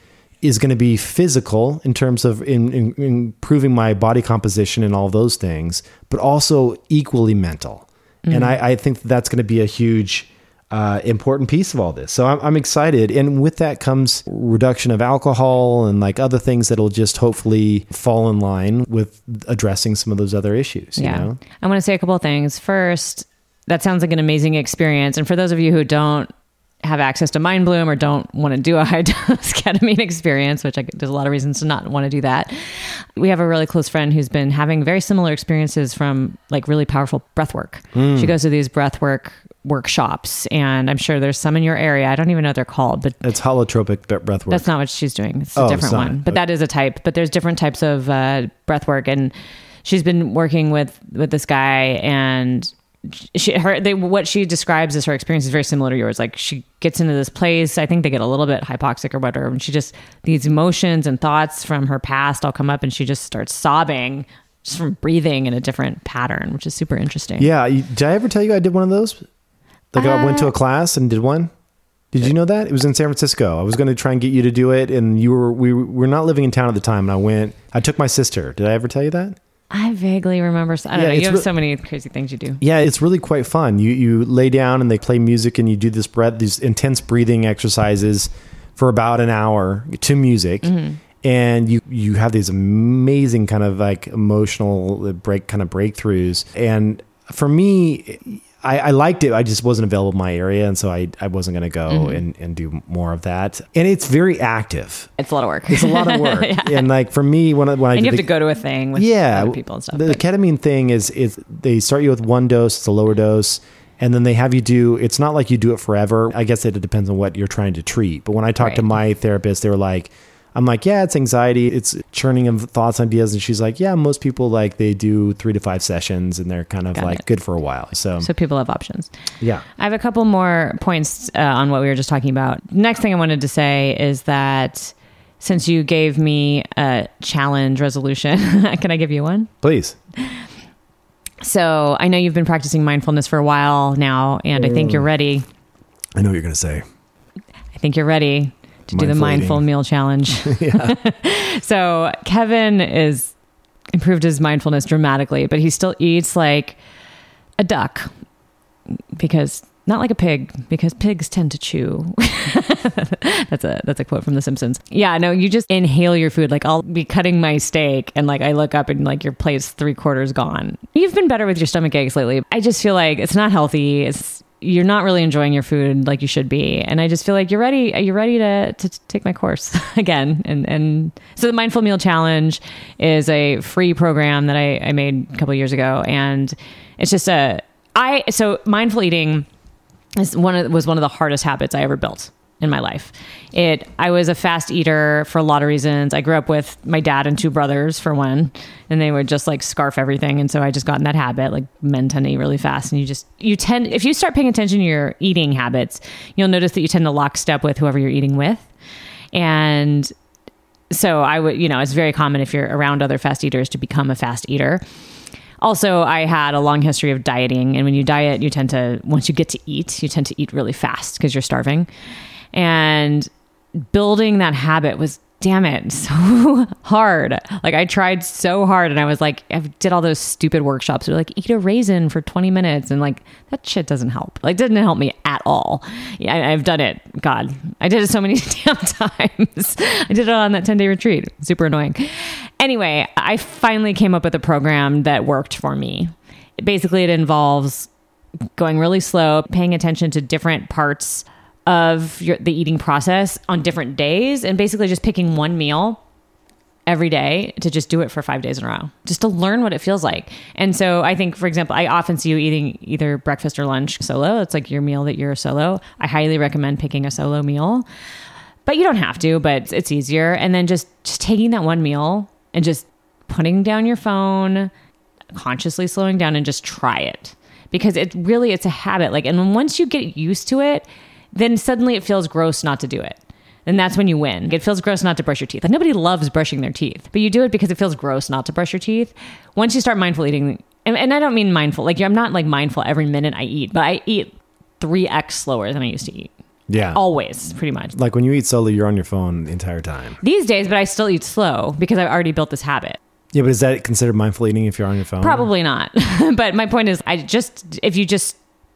is going to be physical in terms of in, in, improving my body composition and all those things, but also equally mental. Mm-hmm. And I, I think that's going to be a huge, uh, important piece of all this. So I'm, I'm excited. And with that comes reduction of alcohol and like other things that'll just hopefully fall in line with addressing some of those other issues.
Yeah.
You know?
I want to say a couple of things. First, that sounds like an amazing experience. And for those of you who don't have access to Mind Bloom or don't want to do a high dose ketamine experience, which I, there's a lot of reasons to not want to do that. We have a really close friend who's been having very similar experiences from like really powerful breath work. Mm. She goes to these breath work workshops, and I'm sure there's some in your area. I don't even know what they're called, but
it's holotropic breath work.
That's not what she's doing. It's a
oh,
different one, but that is a type, but there's different types of uh, breath work. And she's been working with, with this guy, and she, her, they, what she describes as her experience is very similar to yours. Like she gets into this place, I think they get a little bit hypoxic or whatever, and she just, these emotions and thoughts from her past all come up, and she just starts sobbing just from breathing in a different pattern, which is super interesting.
Yeah. Did I ever tell you I did one of those? Like uh, I went to a class and did one? Did you know that? It was in San Francisco. I was going to try and get you to do it, and you were, we were not living in town at the time, and I went, I took my sister. Did I ever tell you that?
I vaguely remember. I don't yeah, know. You have re- so many crazy things you do.
Yeah, it's really quite fun. You you lay down and they play music, and you do this breath, these intense breathing exercises for about an hour to music, mm-hmm. and you you have these amazing kind of like emotional break kind of breakthroughs. And for me, I, I liked it. I just wasn't available in my area, and so I, I wasn't going to go mm-hmm. and, and do more of that. And it's very active.
It's a lot of work.
It's a lot of work. yeah. And like for me, when I when I
and you have
the,
to go to a thing with
yeah,
other people and stuff.
The, the ketamine thing is is they start you with one dose. It's a lower dose, and then they have you do. It's not like you do it forever. I guess it depends on what you're trying to treat. But when I talked right. to my therapist, they were like, I'm like, yeah, it's anxiety. It's churning of thoughts, ideas. And she's like, yeah, most people like they do three to five sessions and they're kind of Got like it. good for a while. So,
so people have options.
Yeah.
I have a couple more points uh, on what we were just talking about. Next thing I wanted to say is that since you gave me a challenge resolution, can I give you one?
Please.
So I know you've been practicing mindfulness for a while now, and mm. I think you're ready.
I know what you're going to say.
I think you're ready. To do the mindful eating. meal challenge. So Kevin is improved his mindfulness dramatically, but he still eats like a duck because not like a pig, because pigs tend to chew. that's a, that's a quote from The Simpsons. Yeah, no, you just inhale your food. Like I'll be cutting my steak and like I look up and like your plate's three quarters gone. You've been better with your stomach aches lately. I just feel like it's not healthy. It's, you're not really enjoying your food like you should be. And I just feel like you're ready. Are you ready to, to take my course again? And, and so the Mindful Meal Challenge is a free program that I, I made a couple of years ago. And it's just a, I, so mindful eating is one of, was one of the hardest habits I ever built in my life. It, I was a fast eater for a lot of reasons. I grew up with my dad and two brothers for one, and they would just like scarf everything. And so I just got in that habit. Like men tend to eat really fast, and you just, you tend, if you start paying attention to your eating habits, you'll notice that you tend to lockstep with whoever you're eating with. And so I would, you know, it's very common if you're around other fast eaters to become a fast eater. Also, I had a long history of dieting. And when you diet, you tend to, once you get to eat, you tend to eat really fast because you're starving. And building that habit was, damn it, so hard. Like I tried so hard, and I was like, I did all those stupid workshops. They're like, eat a raisin for twenty minutes. And like, that shit doesn't help. Like, didn't help me at all. Yeah, I, I've done it. God, I did it so many damn times. I did it on that ten day retreat. Super annoying. Anyway, I finally came up with a program that worked for me. Basically, it involves going really slow, paying attention to different parts of your, the eating process on different days, and basically just picking one meal every day to just do it for five days in a row, just to learn what it feels like. And so I think, for example, I often see you eating either breakfast or lunch solo. It's like your meal that you're solo. I highly recommend picking a solo meal, but you don't have to, but it's easier. And then just, just taking that one meal and just putting down your phone, consciously slowing down, and just try it, because it really, it's a habit. Like, and then once you get used to it, then suddenly it feels gross not to do it. And that's when you win. It feels gross not to brush your teeth. Like nobody loves brushing their teeth, but you do it because it feels gross not to brush your teeth. Once you start mindful eating, and, and I don't mean mindful, like I'm not like mindful every minute I eat, but I eat three X slower than I used to eat.
Yeah.
Always, pretty much.
Like when you eat solo, you're on your phone the entire time.
These days, but I still eat slow because I've already built this habit.
Yeah, but is that considered mindful eating if you're on your phone?
Probably not. But my point is, I just if you just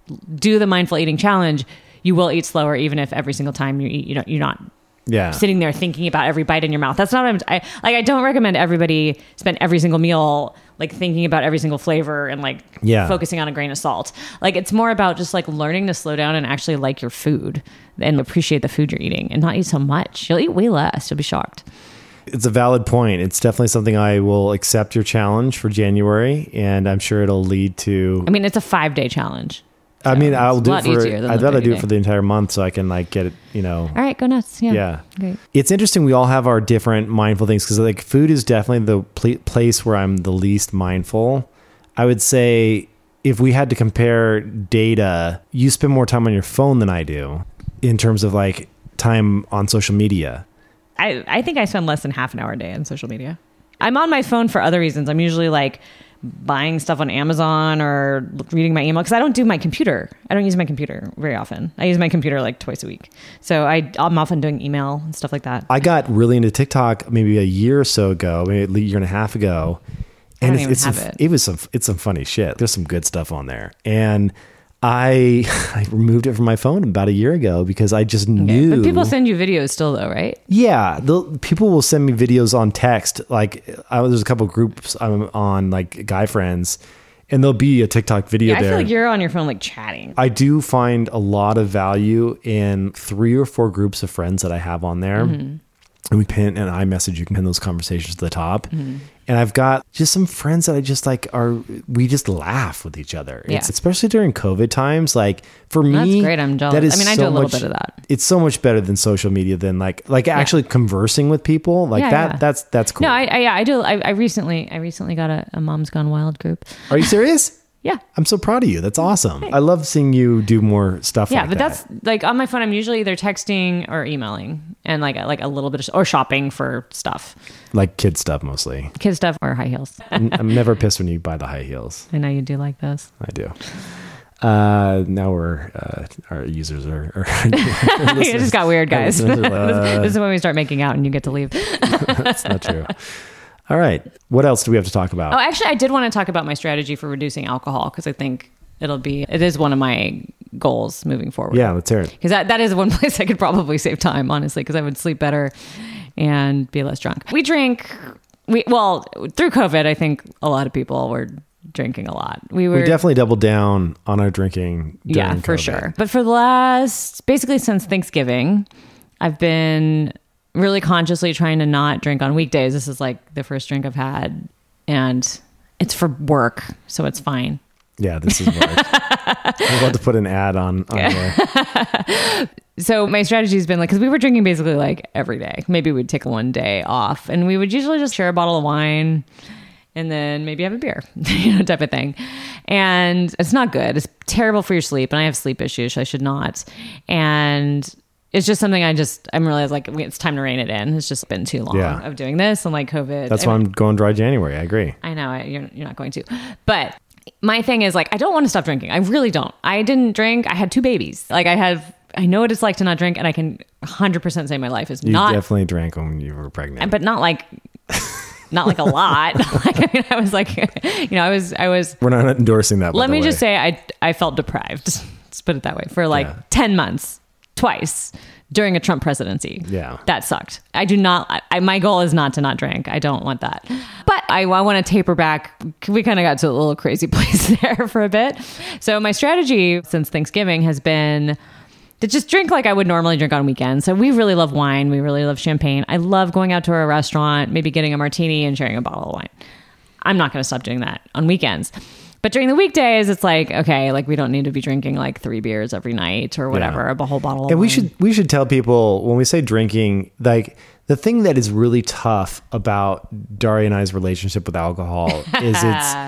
do the mindful eating challenge, you will eat slower, even if every single time you eat, you know, you're not
Yeah.
sitting there thinking about every bite in your mouth. That's not what I'm, I like. I don't recommend everybody spend every single meal like thinking about every single flavor and like
Yeah.
focusing on a grain of salt. Like it's more about just like learning to slow down and actually like your food and appreciate the food you're eating and not eat so much. You'll eat way less. You'll be shocked.
It's a valid point. It's definitely something I will accept your challenge for January, and I'm sure it'll lead to.
I mean, it's a five day challenge.
I mean,
it's
I'll
a
do
lot
it for.
easier than
I'd
the
rather do
thirty
it for the entire month so I can like get it. You know.
All right, go nuts. Yeah.
Yeah.
Great.
It's interesting. We all have our different mindful things because like food is definitely the pl- place where I'm the least mindful. I would say if we had to compare data, you spend more time on your phone than I do in terms of like time on social media.
I, I think I spend less than half an hour a day on social media. I'm on my phone for other reasons. I'm usually like buying stuff on Amazon or reading my email because I don't do my computer. I don't use my computer very often. I use my computer like twice a week. So I, I'm often doing email and stuff like that.
I got really into TikTok maybe a year or so ago, maybe a year and a half ago. And
I don't
it's,
even
it's
have
some,
it.
it was some, it's some funny shit. There's some good stuff on there. And I, I removed it from my phone about a year ago because I just knew.
But people send you videos still though, right?
Yeah, the people will send me videos on text. Like I, there's a couple groups I'm on, like guy friends, and there'll be a TikTok video
Yeah, I
there.
feel like you're on your phone like chatting.
I do find a lot of value in three or four groups of friends that I have on there.
Mm-hmm.
And we pin and iMessage, you can pin those conversations to the top. Mm-hmm. And I've got just some friends that I just like are, we just laugh with each other.
Yeah.
It's, especially during COVID times. Like for me,
That's great. I'm jealous.
that is
I mean, I
so
do a little
much-
bit of that.
It's so much better than social media than like, like actually conversing with people like
Yeah,
that.
yeah.
That's, that's cool.
No, I, I, yeah, I do. I, I recently, I recently got a, a Mom's Gone Wild group.
Are you serious?
Yeah.
I'm so proud of you. That's awesome. I love seeing you do more stuff
Yeah,
like
but
that.
that's like on my phone. I'm usually either texting or emailing, and like like a little bit of or shopping for stuff,
like kid stuff mostly.
kid stuff or high heels.
I'm I'm never pissed when you buy the high heels.
I know you do like those.
I do. Uh, now we're uh, our users are. are
It just got weird, guys.
listeners are, uh,
this, this is when we start making out and you get to leave.
That's not true. All right. What else do we have to talk about?
Oh, actually, I did want to talk about my strategy for reducing alcohol because I think it'll be it is one of my goals moving forward.
Yeah, let's hear it.
Because that, that is one place I could probably save time, honestly, because I would sleep better and be less drunk. We drink, we well, through COVID, I think a lot of people were drinking a lot. We were
We definitely doubled down on our drinking. During
yeah, for
COVID.
sure. But for the last, basically since Thanksgiving, I've been really consciously trying to not drink on weekdays. This is like the first drink I've had, and it's for work, so it's fine.
Yeah, this is work. I'm about to put an ad on, on there.
So my strategy has been like, because we were drinking basically like every day. Maybe we'd take one day off, and we would usually just share a bottle of wine and then maybe have a beer, you know, type of thing. And it's not good. It's terrible for your sleep, and I have sleep issues, so I should not. And it's just something I just, I'm realized like it's time to rein it in. It's just been too long
Yeah.
of doing this and like COVID.
That's
I
why
mean,
I'm going dry January. I agree.
I know I, you're, you're not going to, but my thing is like, I don't want to stop drinking. I really don't. I didn't drink. I had two babies. Like I have, I know what it's like to not drink, and I can one hundred percent say my life is
You
not,
definitely drank when you were pregnant.
but not like, not like a lot. Like, I mean, I was like, you know, I was, I was,
We're not endorsing that. by
let
the
me
way.
just say I, I felt deprived. Let's put it that way for like
Yeah.
ten months, twice during a Trump presidency.
Yeah.
That sucked. I do not, I, I, my goal is not to not drink. I don't want that. But I, I want to taper back. We kind of got to a little crazy place there for a bit. So my strategy since Thanksgiving has been to just drink like I would normally drink on weekends. So we really love wine. We really love champagne. I love going out to a restaurant, maybe getting a martini and sharing a bottle of wine. I'm not going to stop doing that on weekends. But during the weekdays, it's like, okay, like we don't need to be drinking like three beers every night or whatever,
Yeah.
a whole bottle of
And we
wine.
should we should tell people when we say drinking, like the thing that is really tough about Daria and I's relationship with alcohol is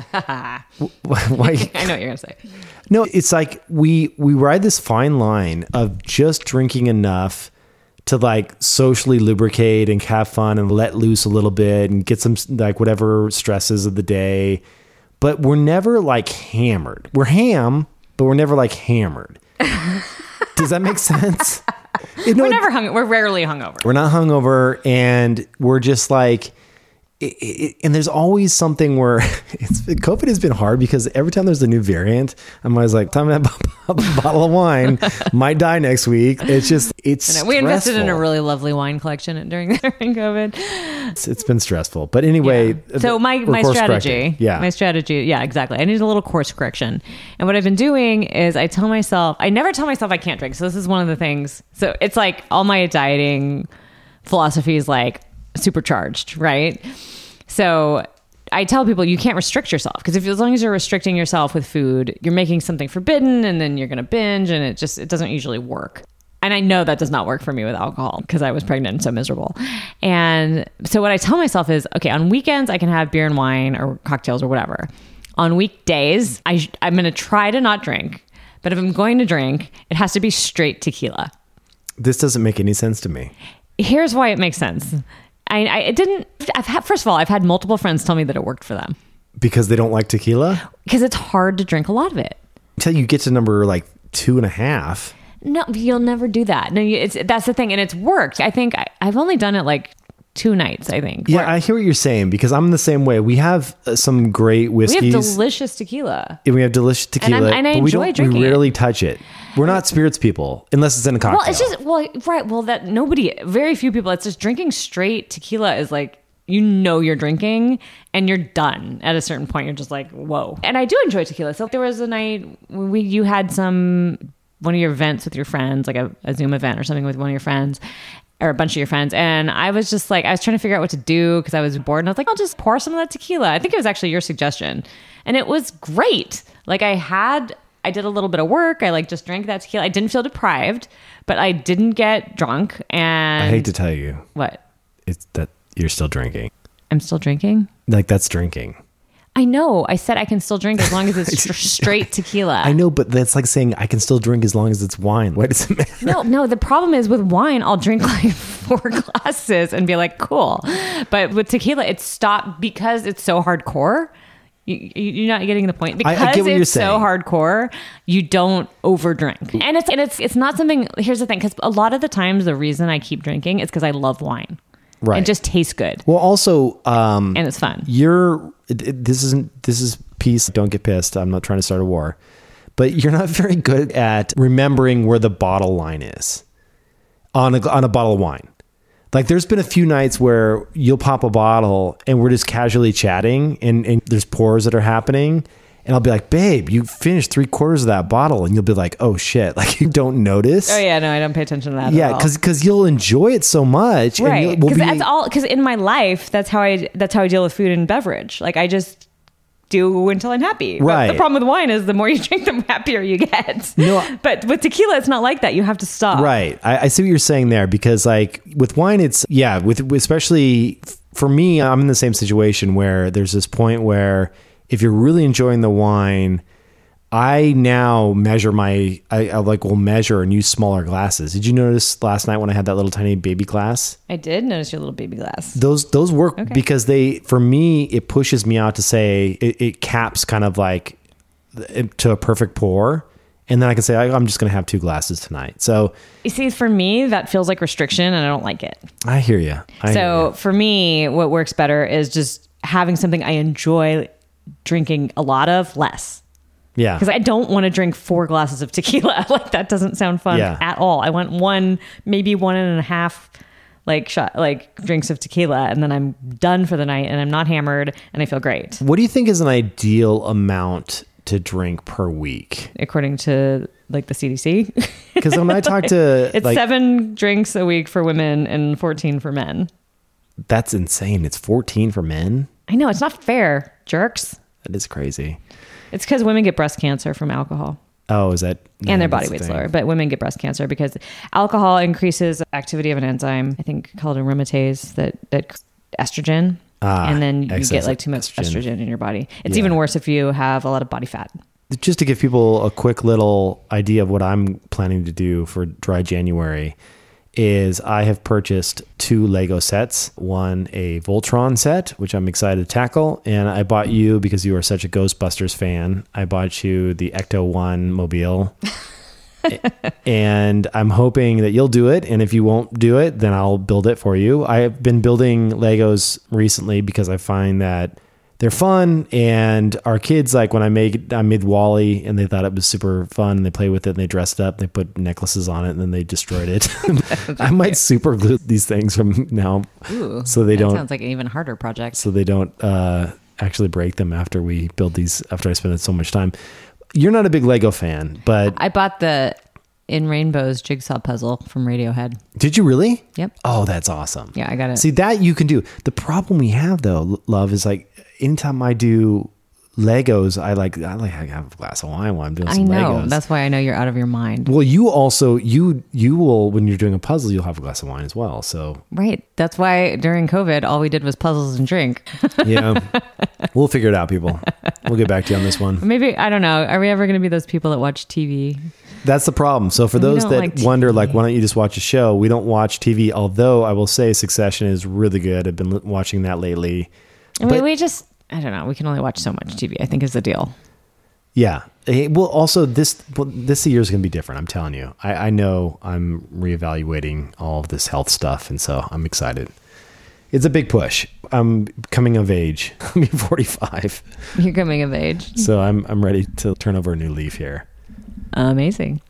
it's why
I know what you're going to say.
no, it's like we we ride this fine line of just drinking enough to like socially lubricate and have fun and let loose a little bit and get some like whatever stresses of the day. But we're never like hammered. We're ham, but we're never like hammered. Does that make sense? You know,
we're never hung. We're rarely hungover.
We're not hungover, and we're just like, it, it, and there's always something where it's COVID has been hard because every time there's a new variant, I'm always like, time to have a bottle of wine, might die next week. It's just, it's
we invested
stressful.
in a really lovely wine collection during during COVID.
It's, it's been stressful, but anyway.
Yeah. So my my
course
strategy,
correcting. yeah,
my strategy, yeah, exactly. I need a little course correction, and what I've been doing is I tell myself, I never tell myself I can't drink. So this is one of the things. So it's like all my dieting philosophy is like supercharged, right? So I tell people you can't restrict yourself because if as long as you're restricting yourself with food, you're making something forbidden and then you're going to binge, and it just it doesn't usually work. And I know that does not work for me with alcohol because I was pregnant and so miserable. And so what I tell myself is, okay, on weekends I can have beer and wine or cocktails or whatever. On weekdays, I I'm going to try to not drink, but if I'm going to drink, it has to be straight tequila.
This doesn't make any sense to me.
Here's why it makes sense. I, I it didn't. I've had, first of all, I've had multiple friends tell me that it worked for them
Because they don't like tequila?
because it's hard to drink a lot of it.
Until you get to number like two and a half.
No, you'll never do that. No, you, it's that's the thing, and it's worked. I think I, I've only done it like two nights. I think.
Yeah,
where-
I hear what you're saying because I'm the same way. We have uh, some great
we
whiskeys.
have delicious tequila.
and we have delicious tequila,
and I
but we
enjoy
don't.
drinking
We
it.
rarely touch it. We're not spirits people unless it's in a cocktail.
Well, it's just well, right. Well, that nobody, very few people. It's just drinking straight tequila is like you know you're drinking and you're done at a certain point. You're just like whoa. And I do enjoy tequila. So there was a night when we you had some one of your events with your friends, like a, a Zoom event or something with one of your friends. Or a bunch of your friends. And I was just like, I was trying to figure out what to do because I was bored. And I was like, I'll just pour some of that tequila. I think it was actually your suggestion. And it was great. Like I had, I did a little bit of work. I like just drank that tequila. I didn't feel deprived, but I didn't get drunk. And
I hate to tell you,
what?
it's that you're still drinking.
I'm still drinking?
Like that's drinking.
I know. I said I can still drink as long as it's st- straight tequila.
I know, but that's like saying I can still drink as long as it's wine. Why does it matter?
No, no. The problem is with wine, I'll drink like four glasses and be like, cool. But with tequila, it's stopped because it's so hardcore. You, you- you're not getting the point because
I get what you're
it's so
saying.
hardcore. You don't overdrink, and it's and it's it's not something. Here's the thing, because a lot of the times the reason I keep drinking is because I love wine.
Right.
It just tastes good
Well, also, um,
and it's fun.
you're it, it- this isn't this is peace. Don't get pissed. I'm not trying to start a war, but you're not very good at remembering where the bottle line is on a on a bottle of wine. Like there's been a few nights where you'll pop a bottle and we're just casually chatting and, and there's pours that are happening. And I'll be like, babe, you finished three quarters of that bottle. And you'll be like, oh shit. Like you don't notice.
Oh yeah, no, I don't pay attention to that.
Yeah.
at all.
Cause, cause you'll enjoy it so much. and
right,
you'll- we'll
because
be-
that's all. Because in my life, that's how I that's how I deal with food and beverage. Like I just do until I'm happy. But
Right.
the problem with wine is the more you drink, the happier you get.
No.
But with tequila, it's not like that. You have to stop.
Right. I, I see what you're saying there because like with wine, it's yeah, with especially for me, I'm in the same situation where there's this point where if you're really enjoying the wine, I now measure my, I, I like will measure and use smaller glasses. Did you notice last night when I had that little tiny baby glass?
I did notice your little baby glass.
Those those work
Okay.
because they, for me, it pushes me out to say it, it caps kind of like to a perfect pour. And then I can say, I, I'm just going to have two glasses tonight. So
You see, for me, that feels like restriction, and I don't like it.
I hear you. I
So
hear ya.
for me, what works better is just having something I enjoy drinking a lot of less.
Yeah.
Because I don't want to drink four glasses of tequila. Like that doesn't sound fun
Yeah.
at all. I want one, maybe one and a half, like shot, like drinks of tequila, and then I'm done for the night, and I'm not hammered, and I feel great.
What do you think is an ideal amount to drink per week?
According to like the C D C,
Because when I talk to
it's
like,
seven drinks a week for women and fourteen for men.
that's insane. It's fourteen for men.
I know it's not fair, jerks.
That is crazy.
It's because women get breast cancer from alcohol.
Oh, is that?
And
yeah,
their body
that's the
weight's
thing.
lower, but women get breast cancer because alcohol increases activity of an enzyme, I think called aromatase, that that estrogen,
Ah,
and then you
excess
get like too much
estrogen.
estrogen in your body. It's
Yeah.
even worse if you have a lot of body fat.
Just to give people a quick little idea of what I'm planning to do for dry January is I have purchased two Lego sets, one a Voltron set, which I'm excited to tackle. And I bought you, because you are such a Ghostbusters fan, I bought you the Ecto one mobile. And I'm hoping that you'll do it. And if you won't do it, then I'll build it for you. I've been building Legos recently because I find that they're fun, and our kids, like when I made I made Wall-E and they thought it was super fun, and they play with it and they dressed up, they put necklaces on it, and then they destroyed it. I might super glue these things from now.
Ooh,
so they
that
don't
sounds like an even harder project.
So they don't uh, actually break them after we build these, after I spend so much time. You're not a big Lego fan, but
I bought the In Rainbows jigsaw puzzle from Radiohead.
Did you really?
Yep.
Oh, that's awesome.
Yeah, I got it.
See, that you can do. The problem we have though, love, is like anytime I do Legos, I like I like I have a glass of wine while I'm doing
I
some
know.
Legos.
That's why I know you're out of your mind.
Well, you also you you will, when you're doing a puzzle, you'll have a glass of wine as well. So
Right. That's why during COVID, all we did was puzzles and drink.
yeah, we'll figure it out, people. We'll get back to you on this one.
Maybe, I don't know. Are we ever going to be those people that watch T V?
That's the problem. So for
We
those
don't
that
like T V.
wonder, like, why don't you just watch a show? We don't watch T V, although I will say Succession is really good. I've been li- watching that lately.
I mean,
But-
we just, I don't know. We can only watch so much T V, I think is the deal.
Yeah. Eh, Well, also this well, this year is going to be different. I'm telling you. I, I know I'm reevaluating all of this health stuff, and so I'm excited. It's a big push. I'm coming of age. I'm forty-five,
You're coming of age.
so I'm I'm ready to turn over a new leaf here.
Amazing.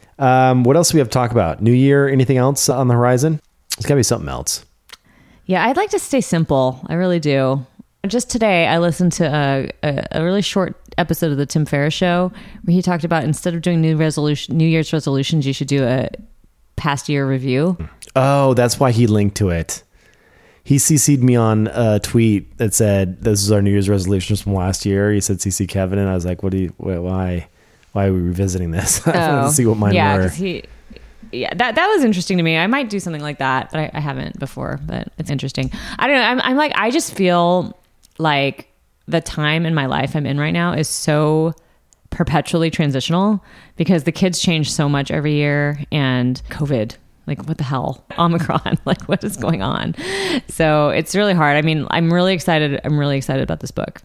Um, what else do we have to talk about? New year? Anything else on the horizon? There's got to be something else.
Yeah, I'd like to stay simple. I really do. Just today, I listened to a, a, a really short episode of the Tim Ferriss Show where he talked about instead of doing new resolution, New Year's resolutions, you should do a past year review.
Oh, that's why he linked to it. He C C'd me on a tweet that said, "This is our New Year's resolutions from last year." He said, "C C Kevin," and I was like, "What do you? Wait, why? Why are we revisiting this?" I wanted to see what mine
yeah,
were.
'cause he, yeah, that that was interesting to me. I might do something like that, but I, I haven't before. But it's interesting. I don't know. I'm, I'm like, I just feel like the time in my life I'm in right now is so perpetually transitional because the kids change so much every year, and COVID. Like, what the hell? Omicron. Like, what is going on? So it's really hard. I mean, I'm really excited. I'm really excited about this book.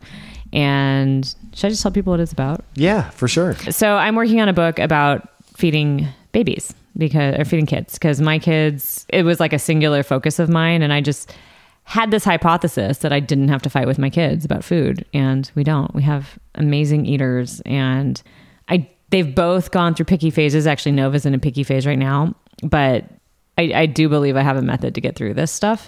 And should I just tell people what it's about?
Yeah, for sure.
So I'm working on a book about feeding babies because, or feeding kids, because my kids, it was like a singular focus of mine. And I just had this hypothesis that I didn't have to fight with my kids about food. And we don't. We have amazing eaters. And I, they've both gone through picky phases. Actually, Nova's in a picky phase right now. But I, I do believe I have a method to get through this stuff.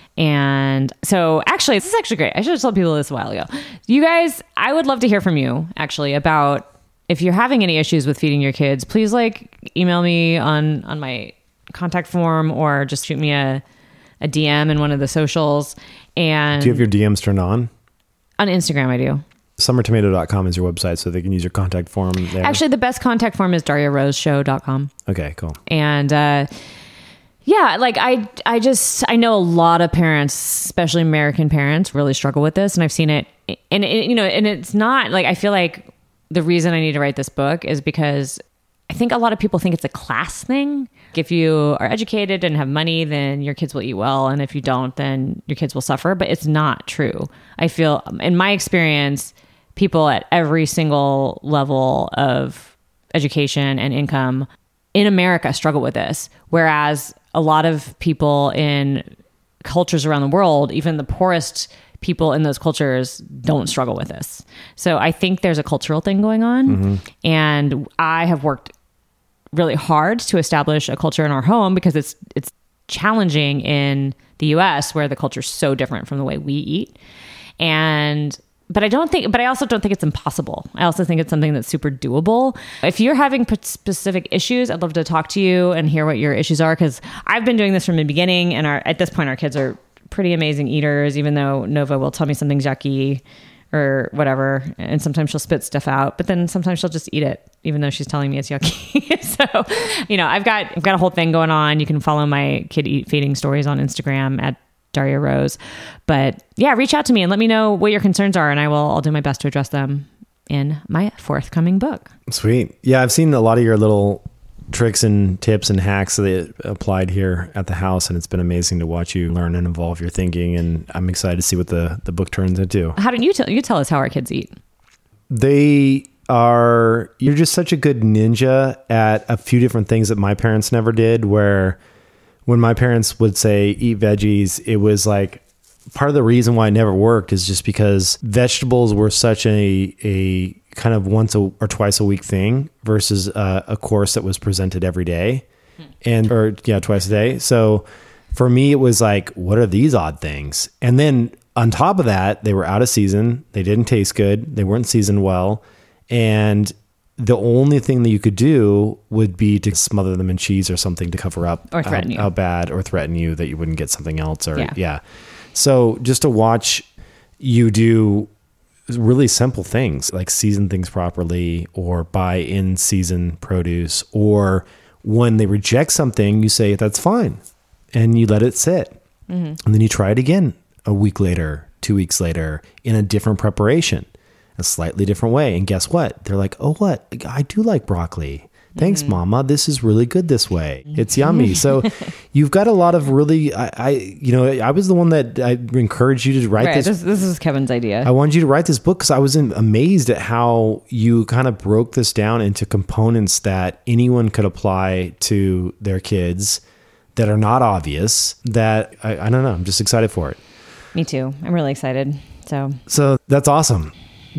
And so actually, this is actually great. I should have told people this a while ago. You guys, I would love to hear from you actually about if you're having any issues with feeding your kids, please like email me on, on my contact form or just shoot me a, a D M in one of the socials. And
Do you have your D Ms turned on?
On Instagram, I do.
summer tomato dot com is your website, so they can use your contact form there.
Actually, the best contact form is daria rose show dot com.
Okay, cool.
And, uh, yeah, like I, I just, I know a lot of parents, especially American parents, really struggle with this. And I've seen it and it, you know, and it's not like, I feel like the reason I need to write this book is because I think a lot of people think it's a class thing. If you are educated and have money, then your kids will eat well. And if you don't, then your kids will suffer. But it's not true. I feel in my experience, people at every single level of education and income in America struggle with this. Whereas a lot of people in cultures around the world, even the poorest people in those cultures, don't struggle with this. So I think there's a cultural thing going on. Mm-hmm. And I have worked really hard to establish a culture in our home because it's it's challenging in the U S where the culture is so different from the way we eat. And But I don't think, but I also don't think it's impossible. I also think it's something that's super doable. If you're having specific issues, I'd love to talk to you and hear what your issues are. Cause I've been doing this from the beginning and our, at this point, our kids are pretty amazing eaters, even though Nova will tell me something's yucky or whatever. And sometimes she'll spit stuff out, but then sometimes she'll just eat it, even though she's telling me it's yucky. So, you know, I've got, I've got a whole thing going on. You can follow my kid eat feeding stories on Instagram at Daria Rose. But yeah, reach out to me and let me know what your concerns are, and I will I'll do my best to address them in my forthcoming book.
Sweet. Yeah, I've seen a lot of your little tricks and tips and hacks that applied here at the house, and it's been amazing to watch you learn and evolve your thinking, and I'm excited to see what the, the book turns into.
How did you tell you tell us how our kids eat?
They are, you're just such a good ninja at a few different things that my parents never did, where when my parents would say eat veggies, it was like part of the reason why it never worked is just because vegetables were such a, a kind of once a, or twice a week thing versus uh, a course that was presented every day and, or yeah, twice a day. So for me, it was like, what are these odd things? And then on top of that, they were out of season. They didn't taste good. They weren't seasoned well. And the only thing that you could do would be to smother them in cheese or something to cover up
or threaten
how,
you.
how bad or threaten you that you wouldn't get something else or yeah.
yeah.
So just to watch you do really simple things like season things properly or buy in season produce, or when they reject something, you say, that's fine. And you let it sit. Mm-hmm. And then you try it again a week later, two weeks later in a different preparation, a slightly different way. And guess what? They're like, oh, what? I do like broccoli. Thanks, mm-hmm. Mama. This is really good this way. It's yummy. So you've got a lot of really, I, I, you know, I was the one that I encouraged you to write
right,
this.
this. This is Kevin's idea.
I wanted you to write this book because I was in, amazed at how you kind of broke this down into components that anyone could apply to their kids that are not obvious, that I, I don't know. I'm just excited for it.
Me too. I'm really excited. So,
so that's awesome.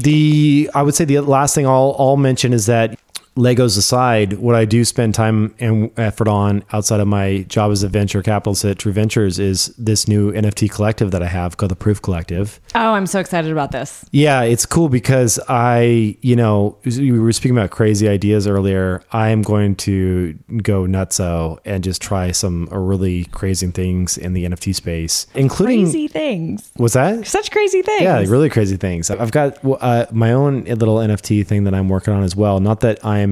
The, I would say the last thing I'll, I'll mention is that Legos aside, what I do spend time and effort on outside of my job as a venture capitalist at True Ventures is this new N F T collective that I have called the Proof Collective.
Oh, I'm so excited about this.
Yeah, it's cool because I, you know, we were speaking about crazy ideas earlier. I am going to go nutso and just try some really crazy things in the N F T space, including
crazy things.
What's that?
Such crazy things.
Yeah, really crazy things. I've got uh, my own little N F T thing that I'm working on as well. Not that I'm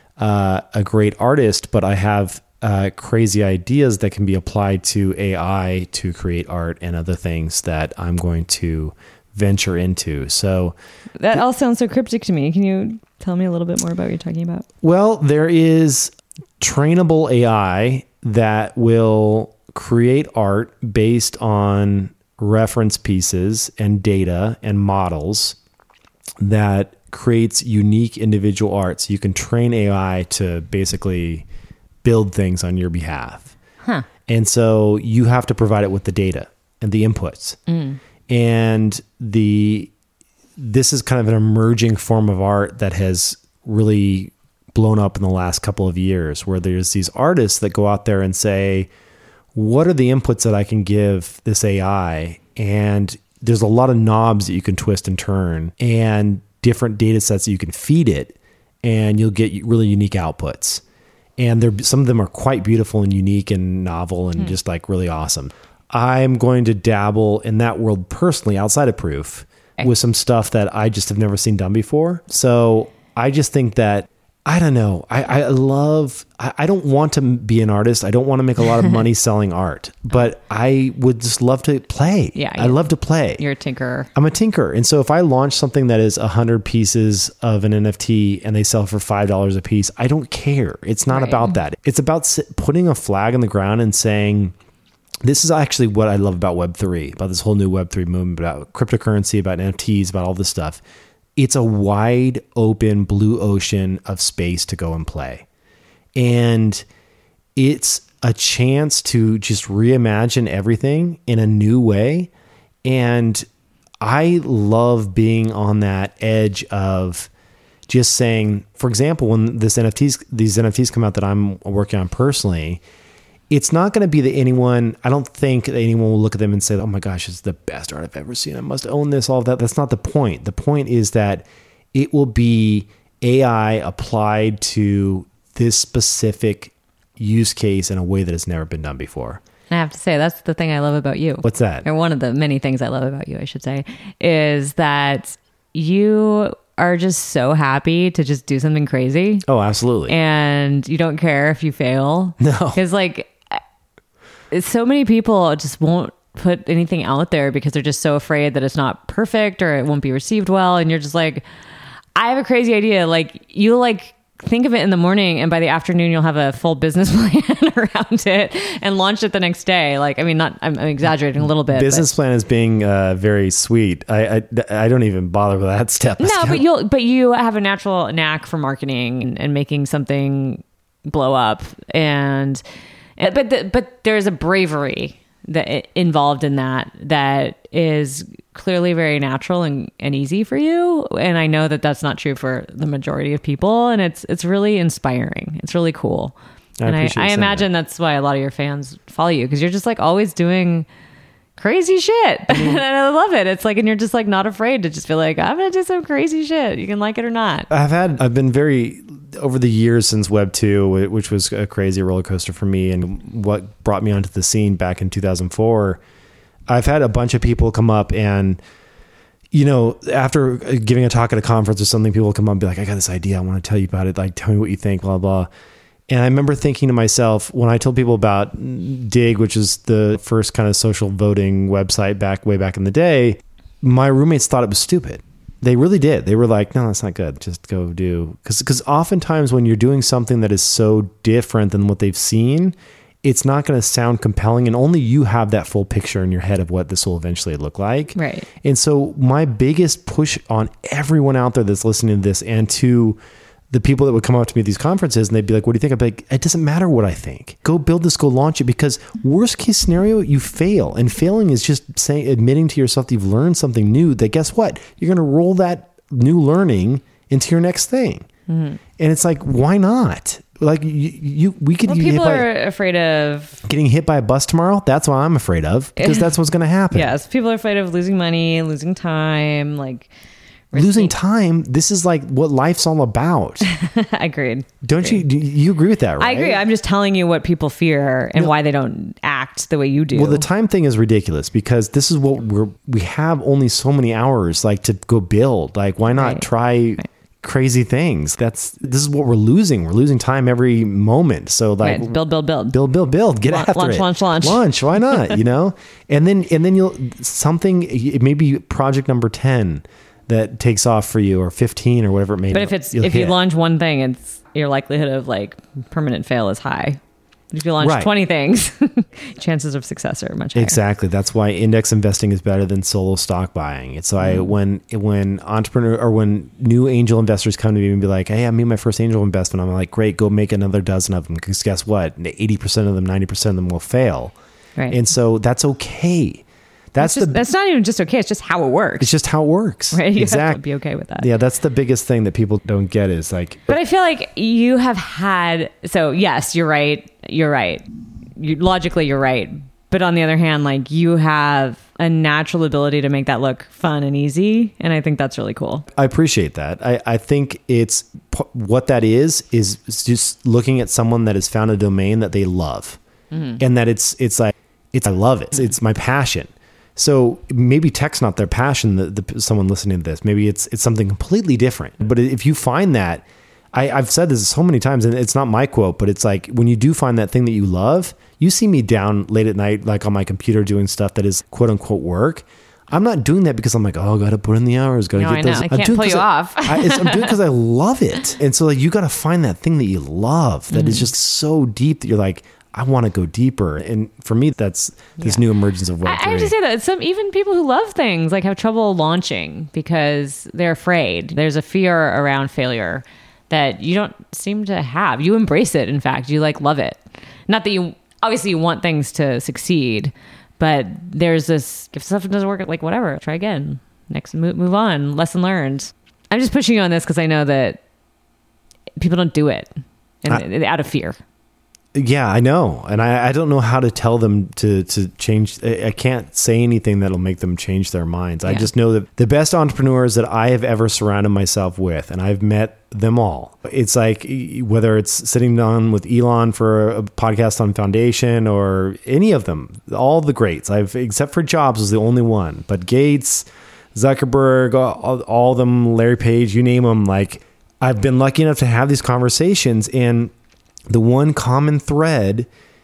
Uh, a great artist, but I have uh, crazy ideas that can be applied to A I to create art and other things that I'm going to venture into. So
that all sounds so cryptic to me. Can you tell me a little bit more about what you're talking about?
Well, there is trainable A I that will create art based on reference pieces and data and models that creates unique individual art. So you can train A I to basically build things on your behalf.
Huh.
And so you have to provide it with the data and the inputs. Mm. And the this is kind of an emerging form of art that has really blown up in the last couple of years, where there's these artists that go out there and say, what are the inputs that I can give this A I? And there's a lot of knobs that you can twist and turn, and different data sets that you can feed it, and you'll get really unique outputs. And there, some of them are quite beautiful and unique and novel and mm. just like really awesome. I'm going to dabble in that world personally outside of Proof okay. with some stuff that I just have never seen done before. So I just think that, I don't know. I, I love, I, I don't want to be an artist. I don't want to make a lot of money selling art, but I would just love to play.
Yeah,
I love to play.
You're a tinkerer.
I'm a tinkerer. And so if I launch something that is a hundred pieces of an N F T and they sell for five dollars a piece, I don't care. It's not right. about that. It's about putting a flag in the ground and saying, this is actually what I love about Web three, about this whole new Web three movement, about cryptocurrency, about N F Ts, about all this stuff. It's a wide open blue ocean of space to go and play. And it's a chance to just reimagine everything in a new way. And I love being on that edge of just saying, for example, when this N F Ts, these N F Ts come out that I'm working on personally, it's not going to be that anyone, I don't think that anyone will look at them and say, oh my gosh, it's the best art I've ever seen. I must own this, all of that. That's not the point. The point is that it will be A I applied to this specific use case in a way that has never been done before.
I have to say, that's the thing I love about you.
What's that?
Or one of the many things I love about you, I should say, is that you are just so happy to just do something crazy.
Oh, absolutely.
And you don't care if you fail.
No.
Because like, so many people just won't put anything out there because they're just so afraid that it's not perfect or it won't be received well. And you're just like, I have a crazy idea. Like, you like think of it in the morning, and by the afternoon you'll have a full business plan around it and launch it the next day. Like, I mean, not, I'm, I'm exaggerating a little bit.
Business
but.
plan is being uh, very sweet. I, I I don't even bother with that step.
No, but you'll but you have a natural knack for marketing and, and making something blow up, and but the, but there's a bravery that involved in that that is clearly very natural and, and easy for you. And I know that that's not true for the majority of people. And it's, it's really inspiring. It's really cool. I and I, I imagine that. That's why a lot of your fans follow you, because you're just like always doing crazy shit. Mm-hmm. And I love it. It's like, and you're just like not afraid to just feel like, I'm going to do some crazy shit. You can like it or not.
I've had, I've been very, over the years since Web two, which was a crazy roller coaster for me and what brought me onto the scene back in two thousand four, I've had a bunch of people come up and, you know, after giving a talk at a conference or something, people will come up and be like, I got this idea. I want to tell you about it. Like, tell me what you think, blah, blah. And I remember thinking to myself, when I told people about Dig, which is the first kind of social voting website back way back in the day, my roommates thought it was stupid. They really did. They were like, no, that's not good. Just go do. Because because oftentimes when you're doing something that is so different than what they've seen, it's not going to sound compelling, and only you have that full picture in your head of what this will eventually look like.
Right.
And so my biggest push on everyone out there that's listening to this, and to the people that would come up to me at these conferences and they'd be like, what do you think? I'd be like, it doesn't matter what I think. Go build this, go launch it, because worst case scenario, you fail. And failing is just saying, admitting to yourself that you've learned something new, that guess what? You're going to roll that new learning into your next thing. Mm-hmm. And it's like, why not? Like you, you we could.
Well,
get
people
hit by,
are afraid of
getting hit by a bus tomorrow. That's what I'm afraid of, because that's what's going to happen.
Yes, people are afraid of losing money, losing time, like risking.
Losing time. This is like what life's all about.
Agreed.
Don't
Agreed.
you? You agree with that, right?
I agree. I'm just telling you what people fear and
no.
why they don't act the way you do.
Well, the time thing is ridiculous, because this is what we're. We have only so many hours, like, to go build. Like, why not
Right.
try?
Right.
Crazy things. That's this is what we're losing. We're losing time every moment. So like,
right. build, build, build,
build, build, build. Get
Launch,
after
launch,
it.
launch, launch,
launch. Why not? You know, and then and then you'll something. It may be project number ten that takes off for you, or fifteen, or whatever it may be.
But if it's if
hit.
you launch one thing, it's your likelihood of like permanent fail is high. If you launch
right.
twenty things, chances of success are much higher.
Exactly. That's why index investing is better than solo stock buying. It's why mm. when when entrepreneur or when new angel investors come to me and be like, "Hey, I made my first angel investment," I'm like, "Great, go make another dozen of them." Because guess what? eighty percent of them, ninety percent of them will fail.
Right.
And so that's okay. That's
just,
the.
That's not even just okay. It's just how it works.
It's just how it works.
Right. You
exactly.
have to be okay with that.
Yeah, that's the biggest thing that people don't get is like.
But I feel like you have had. So yes, you're right. You're right. You, logically, you're right. But on the other hand, like, you have a natural ability to make that look fun and easy. And I think that's really cool.
I appreciate that. I, I think it's what that is, is just looking at someone that has found a domain that they love, mm-hmm. and that it's, it's like, it's, I love it. It's, it's my passion. So maybe tech's not their passion, the, the someone listening to this, maybe it's, it's something completely different. But if you find that, I, I've said this so many times, and it's not my quote, but it's like, when you do find that thing that you love, you see me down late at night, like on my computer doing stuff that is quote unquote work. I'm not doing that because I'm like, oh, got to put in the hours, got to
no,
get
I
those.
Know. I
I'm
can't
doing
pull you
I,
off.
I, it's, I'm doing it because I love it. And so like, you got to find that thing that you love that mm-hmm. is just so deep that you're like, I want to go deeper. And for me, that's this yeah. new emergence of Web three.
I, I have to say that some, even people who love things like have trouble launching because they're afraid. There's a fear around failure that you don't seem to have. You embrace it. In fact, you like love it. Not that you, obviously you want things to succeed, but there's this, if stuff doesn't work, like whatever, try again. Next, move, move on. Lesson learned. I'm just pushing you on this because I know that people don't do it and, I, out of fear.
Yeah, I know. And I, I don't know how to tell them to, to change. I can't say anything that'll make them change their minds. Yeah. I just know that the best entrepreneurs that I have ever surrounded myself with, and I've met them all. It's like, whether it's sitting down with Elon for a podcast on Foundation or any of them, all the greats, I've, except for Jobs was the only one, but Gates, Zuckerberg, all, all of them, Larry Page, you name them. Like, I've been lucky enough to have these conversations, and the one common thread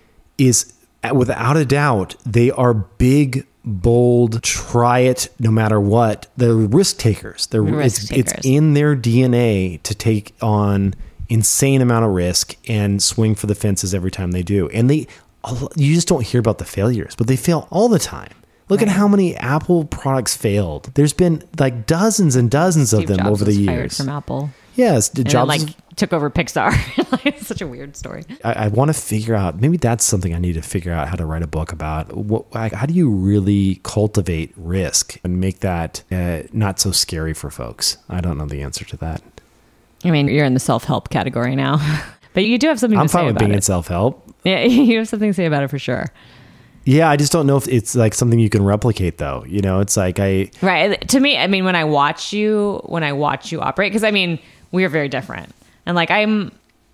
is, without a doubt, they are big, bold, try it no matter what. They're risk takers. They're
risk
it's,
takers.
It's in their D N A to take on insane amount of risk and swing for the fences every time they do. And they, you just don't hear about the failures, but they fail all the time. Look right. at how many Apple products failed. There's been like dozens and dozens
Steve
of them
Jobs
over the
was
years.
Fired from Apple.
Yes,
and
Jobs
then, like took over Pixar. It's such a weird story.
I, I want to figure out. Maybe that's something I need to figure out how to write a book about. What, how do you really cultivate risk and make that uh, not so scary for folks? I don't know the answer to that.
I mean, you're in the self-help category now, but you do have something
I'm
to say about it.
I'm fine with being in self-help.
Yeah, you have something to say about it for sure.
Yeah, I just don't know if it's like something you can replicate though. You know, it's like I...
Right. To me, I mean, when I watch you, when I watch you operate, because I mean, we are very different. And like I'm,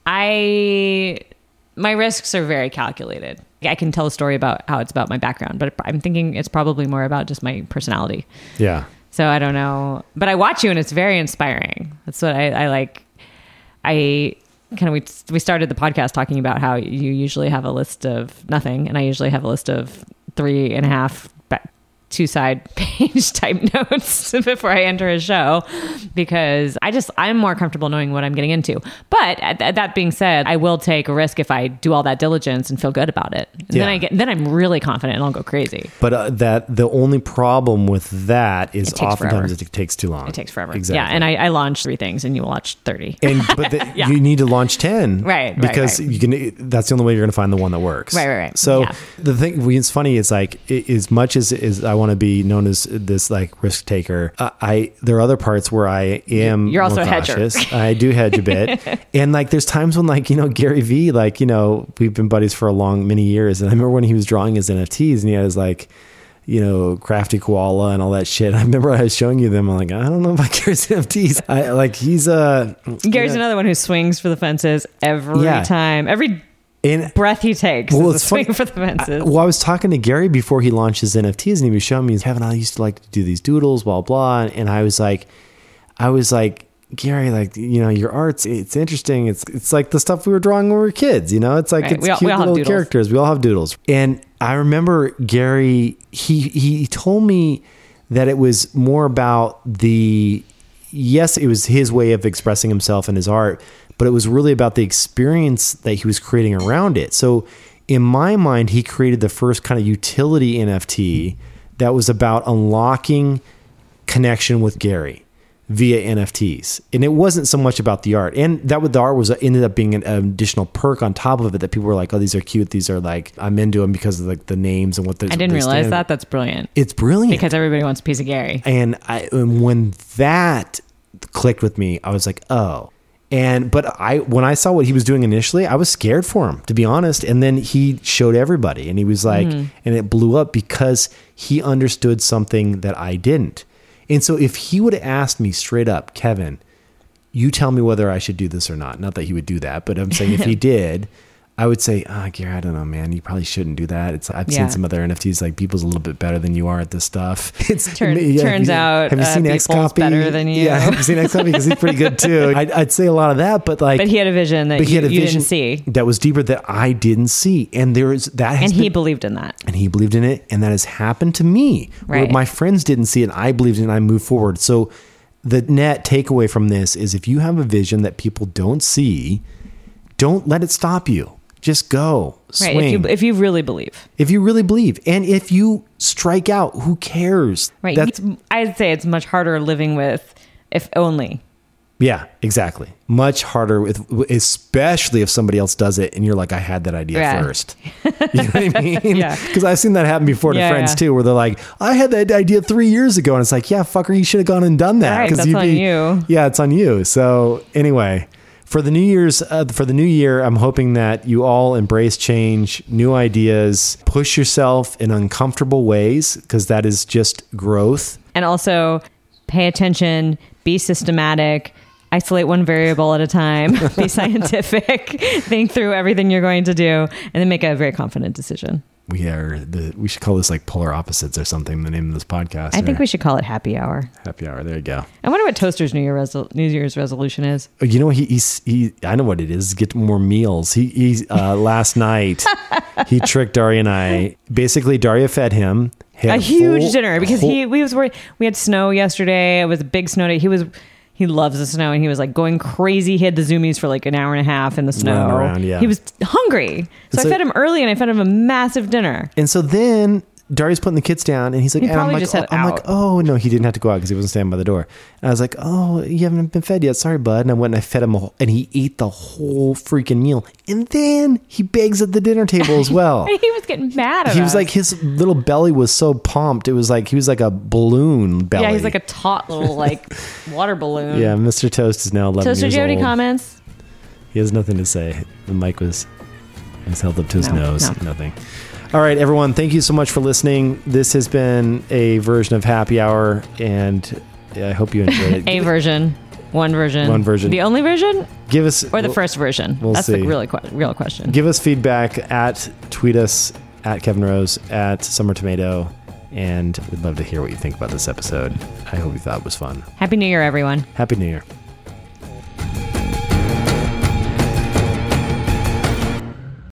I, my risks are very calculated. I can tell a story about how it's about my background, but I'm thinking it's probably more about just my personality.
Yeah.
So I don't know, but I watch you and it's very inspiring. That's what I, I like. I... kind of we we started the podcast talking about how you usually have a list of nothing, and I usually have a list of three and a half two side page type notes before I enter a show, because I just I'm more comfortable knowing what I'm getting into. But that being said, I will take a risk if I do all that diligence and feel good about it. And yeah. Then I get then I'm really confident and I'll go crazy.
But uh, that the only problem with that is oftentimes forever. It takes too long.
It takes forever.
Exactly.
Yeah, and I, I launched three things, and you launch thirty.
And but the,
yeah.
you need to launch ten,
right?
Because
right, right.
you can. That's the only way you're going to find the one that works.
Right, right, right.
So
yeah.
the thing, it's funny. It's like it, as much as is I want to be known as this like risk taker, uh, I there are other parts where I am.
You're also
more
a hedger.
I do hedge a bit, and like there's times when like you know Gary Vee, like you know we've been buddies for a long many years, and I remember when he was drawing his N F Ts, and he has like. You know, Crafty Koala and all that shit. I remember I was showing you them. I'm like, I don't know about Gary's N F Ts. I like he's a uh,
Gary's another one who swings for the fences every yeah. time, every and, breath he takes. Well, is a swing funny. for the fences.
I, well, I was talking to Gary before he launched his N F Ts, and he was showing me, Kevin, I used to like to do these doodles, blah blah, and I was like, I was like. Gary, like, you know, your art's, it's interesting. It's it's like the stuff we were drawing when we were kids, you know? It's like, right. it's
we all,
cute
we all
little characters. We all have doodles. And I remember Gary, he he told me that it was more about the, yes, it was his way of expressing himself in his art, but it was really about the experience that he was creating around it. So in my mind, he created the first kind of utility N F T that was about unlocking connection with Gary via N F Ts. And it wasn't so much about the art. And that with the art was ended up being an additional perk on top of it that people were like, oh, these are cute. These are like, I'm into them because of like the names and what they
I didn't realize that. That's brilliant.
It's brilliant.
Because everybody wants a piece of Gary.
And I, and when that clicked with me, I was like, oh. And, but I, when I saw what he was doing initially, I was scared for him, to be honest. And then he showed everybody and he was like, mm-hmm. and it blew up because he understood something that I didn't. And so if he would have asked me straight up, Kevin, you tell me whether I should do this or not. Not that he would do that, but I'm saying if he did, I would say, ah, oh, Gary, I don't know, man. You probably shouldn't do that. It's I've yeah. seen some other N F Ts, like people's a little bit better than you are at this stuff. It's
Turn, yeah, turns
have you,
out
have you seen
uh,
X-Copy?
Better than you.
Yeah, have you seen X-Copy? Because he's pretty good too. I'd, I'd say a lot of that, but like,
but he had a vision that you, you didn't see.
That was deeper that I didn't see, and there is that. Has
and he
been,
believed in that,
and he believed in it, and that has happened to me.
Right.
Where my friends didn't see it, and I believed in it, and I moved forward. So the net takeaway from this is if you have a vision that people don't see, don't let it stop you. Just go. Swing.
Right. If you, if you really believe.
If you really believe. And if you strike out, who cares?
Right. That's, I'd say it's much harder living with if only.
Yeah, exactly. Much harder with, especially if somebody else does it and you're like, I had that idea yeah. first. You know what I mean?
Yeah.
Because I've seen that happen before to
yeah,
friends
yeah.
too, where they're like, I had that idea three years ago. And it's like, yeah, fucker, you should have gone and done that.
Right, that's
you'd
on
be,
you.
Yeah, it's on you. So anyway, for the New Year's, uh, for the new year, I'm hoping that you all embrace change, new ideas, push yourself in uncomfortable ways, because that is just growth.
And also pay attention, be systematic, isolate one variable at a time, be scientific, think through everything you're going to do, and then make a very confident decision. We are the, we should call this like polar opposites or something, the name of this podcast. I or, think we should call it happy hour. Happy hour. There you go. I wonder what Toaster's New Year resol- New Year's resolution is. You know, he, he's, he, I know what it is. Get more meals. He, he uh, last night, he tricked Daria and I. Basically, Daria fed him. A huge full, dinner because whole, he, we was worried. We had snow yesterday. It was a big snow day. He was, he He loves the snow, and he was like going crazy. He had the Zoomies for like an hour and a half in the snow.
Running around, yeah.
He was hungry. So,
so
I fed him early, and I fed him a massive dinner.
And so then Darius putting the kids down, and he's like,
He
and I'm
probably
like,
just had
oh, I'm
out.
like, oh no, he didn't have to go out because he wasn't standing by the door. And I was like, oh, you haven't been fed yet, sorry, bud. And I went and I fed him, a whole, and he ate the whole freaking meal. And then he begs at the dinner table as well.
He was getting mad at
He
us.
was like, his little belly was so pumped. It was like he was like a balloon belly.
yeah, he's like a taut little like water balloon.
Yeah, Mister Toast is now eleven
Toaster
years
Jody
old.
comments.
He has nothing to say. The mic was, was held up to his
No,
nose.
no.
Nothing. All right, everyone. Thank you so much for listening. This has been a version of Happy Hour, and I hope you enjoyed it.
A version, one version,
One version.
The only version,
Give us
or the first version.
we'll
That's
see.
the really que- real question.
Give us feedback at tweet us at Kevin Rose at Summer Tomato, and we'd love to hear what you think about this episode. I hope you thought it was fun.
Happy New Year, everyone.
Happy New Year.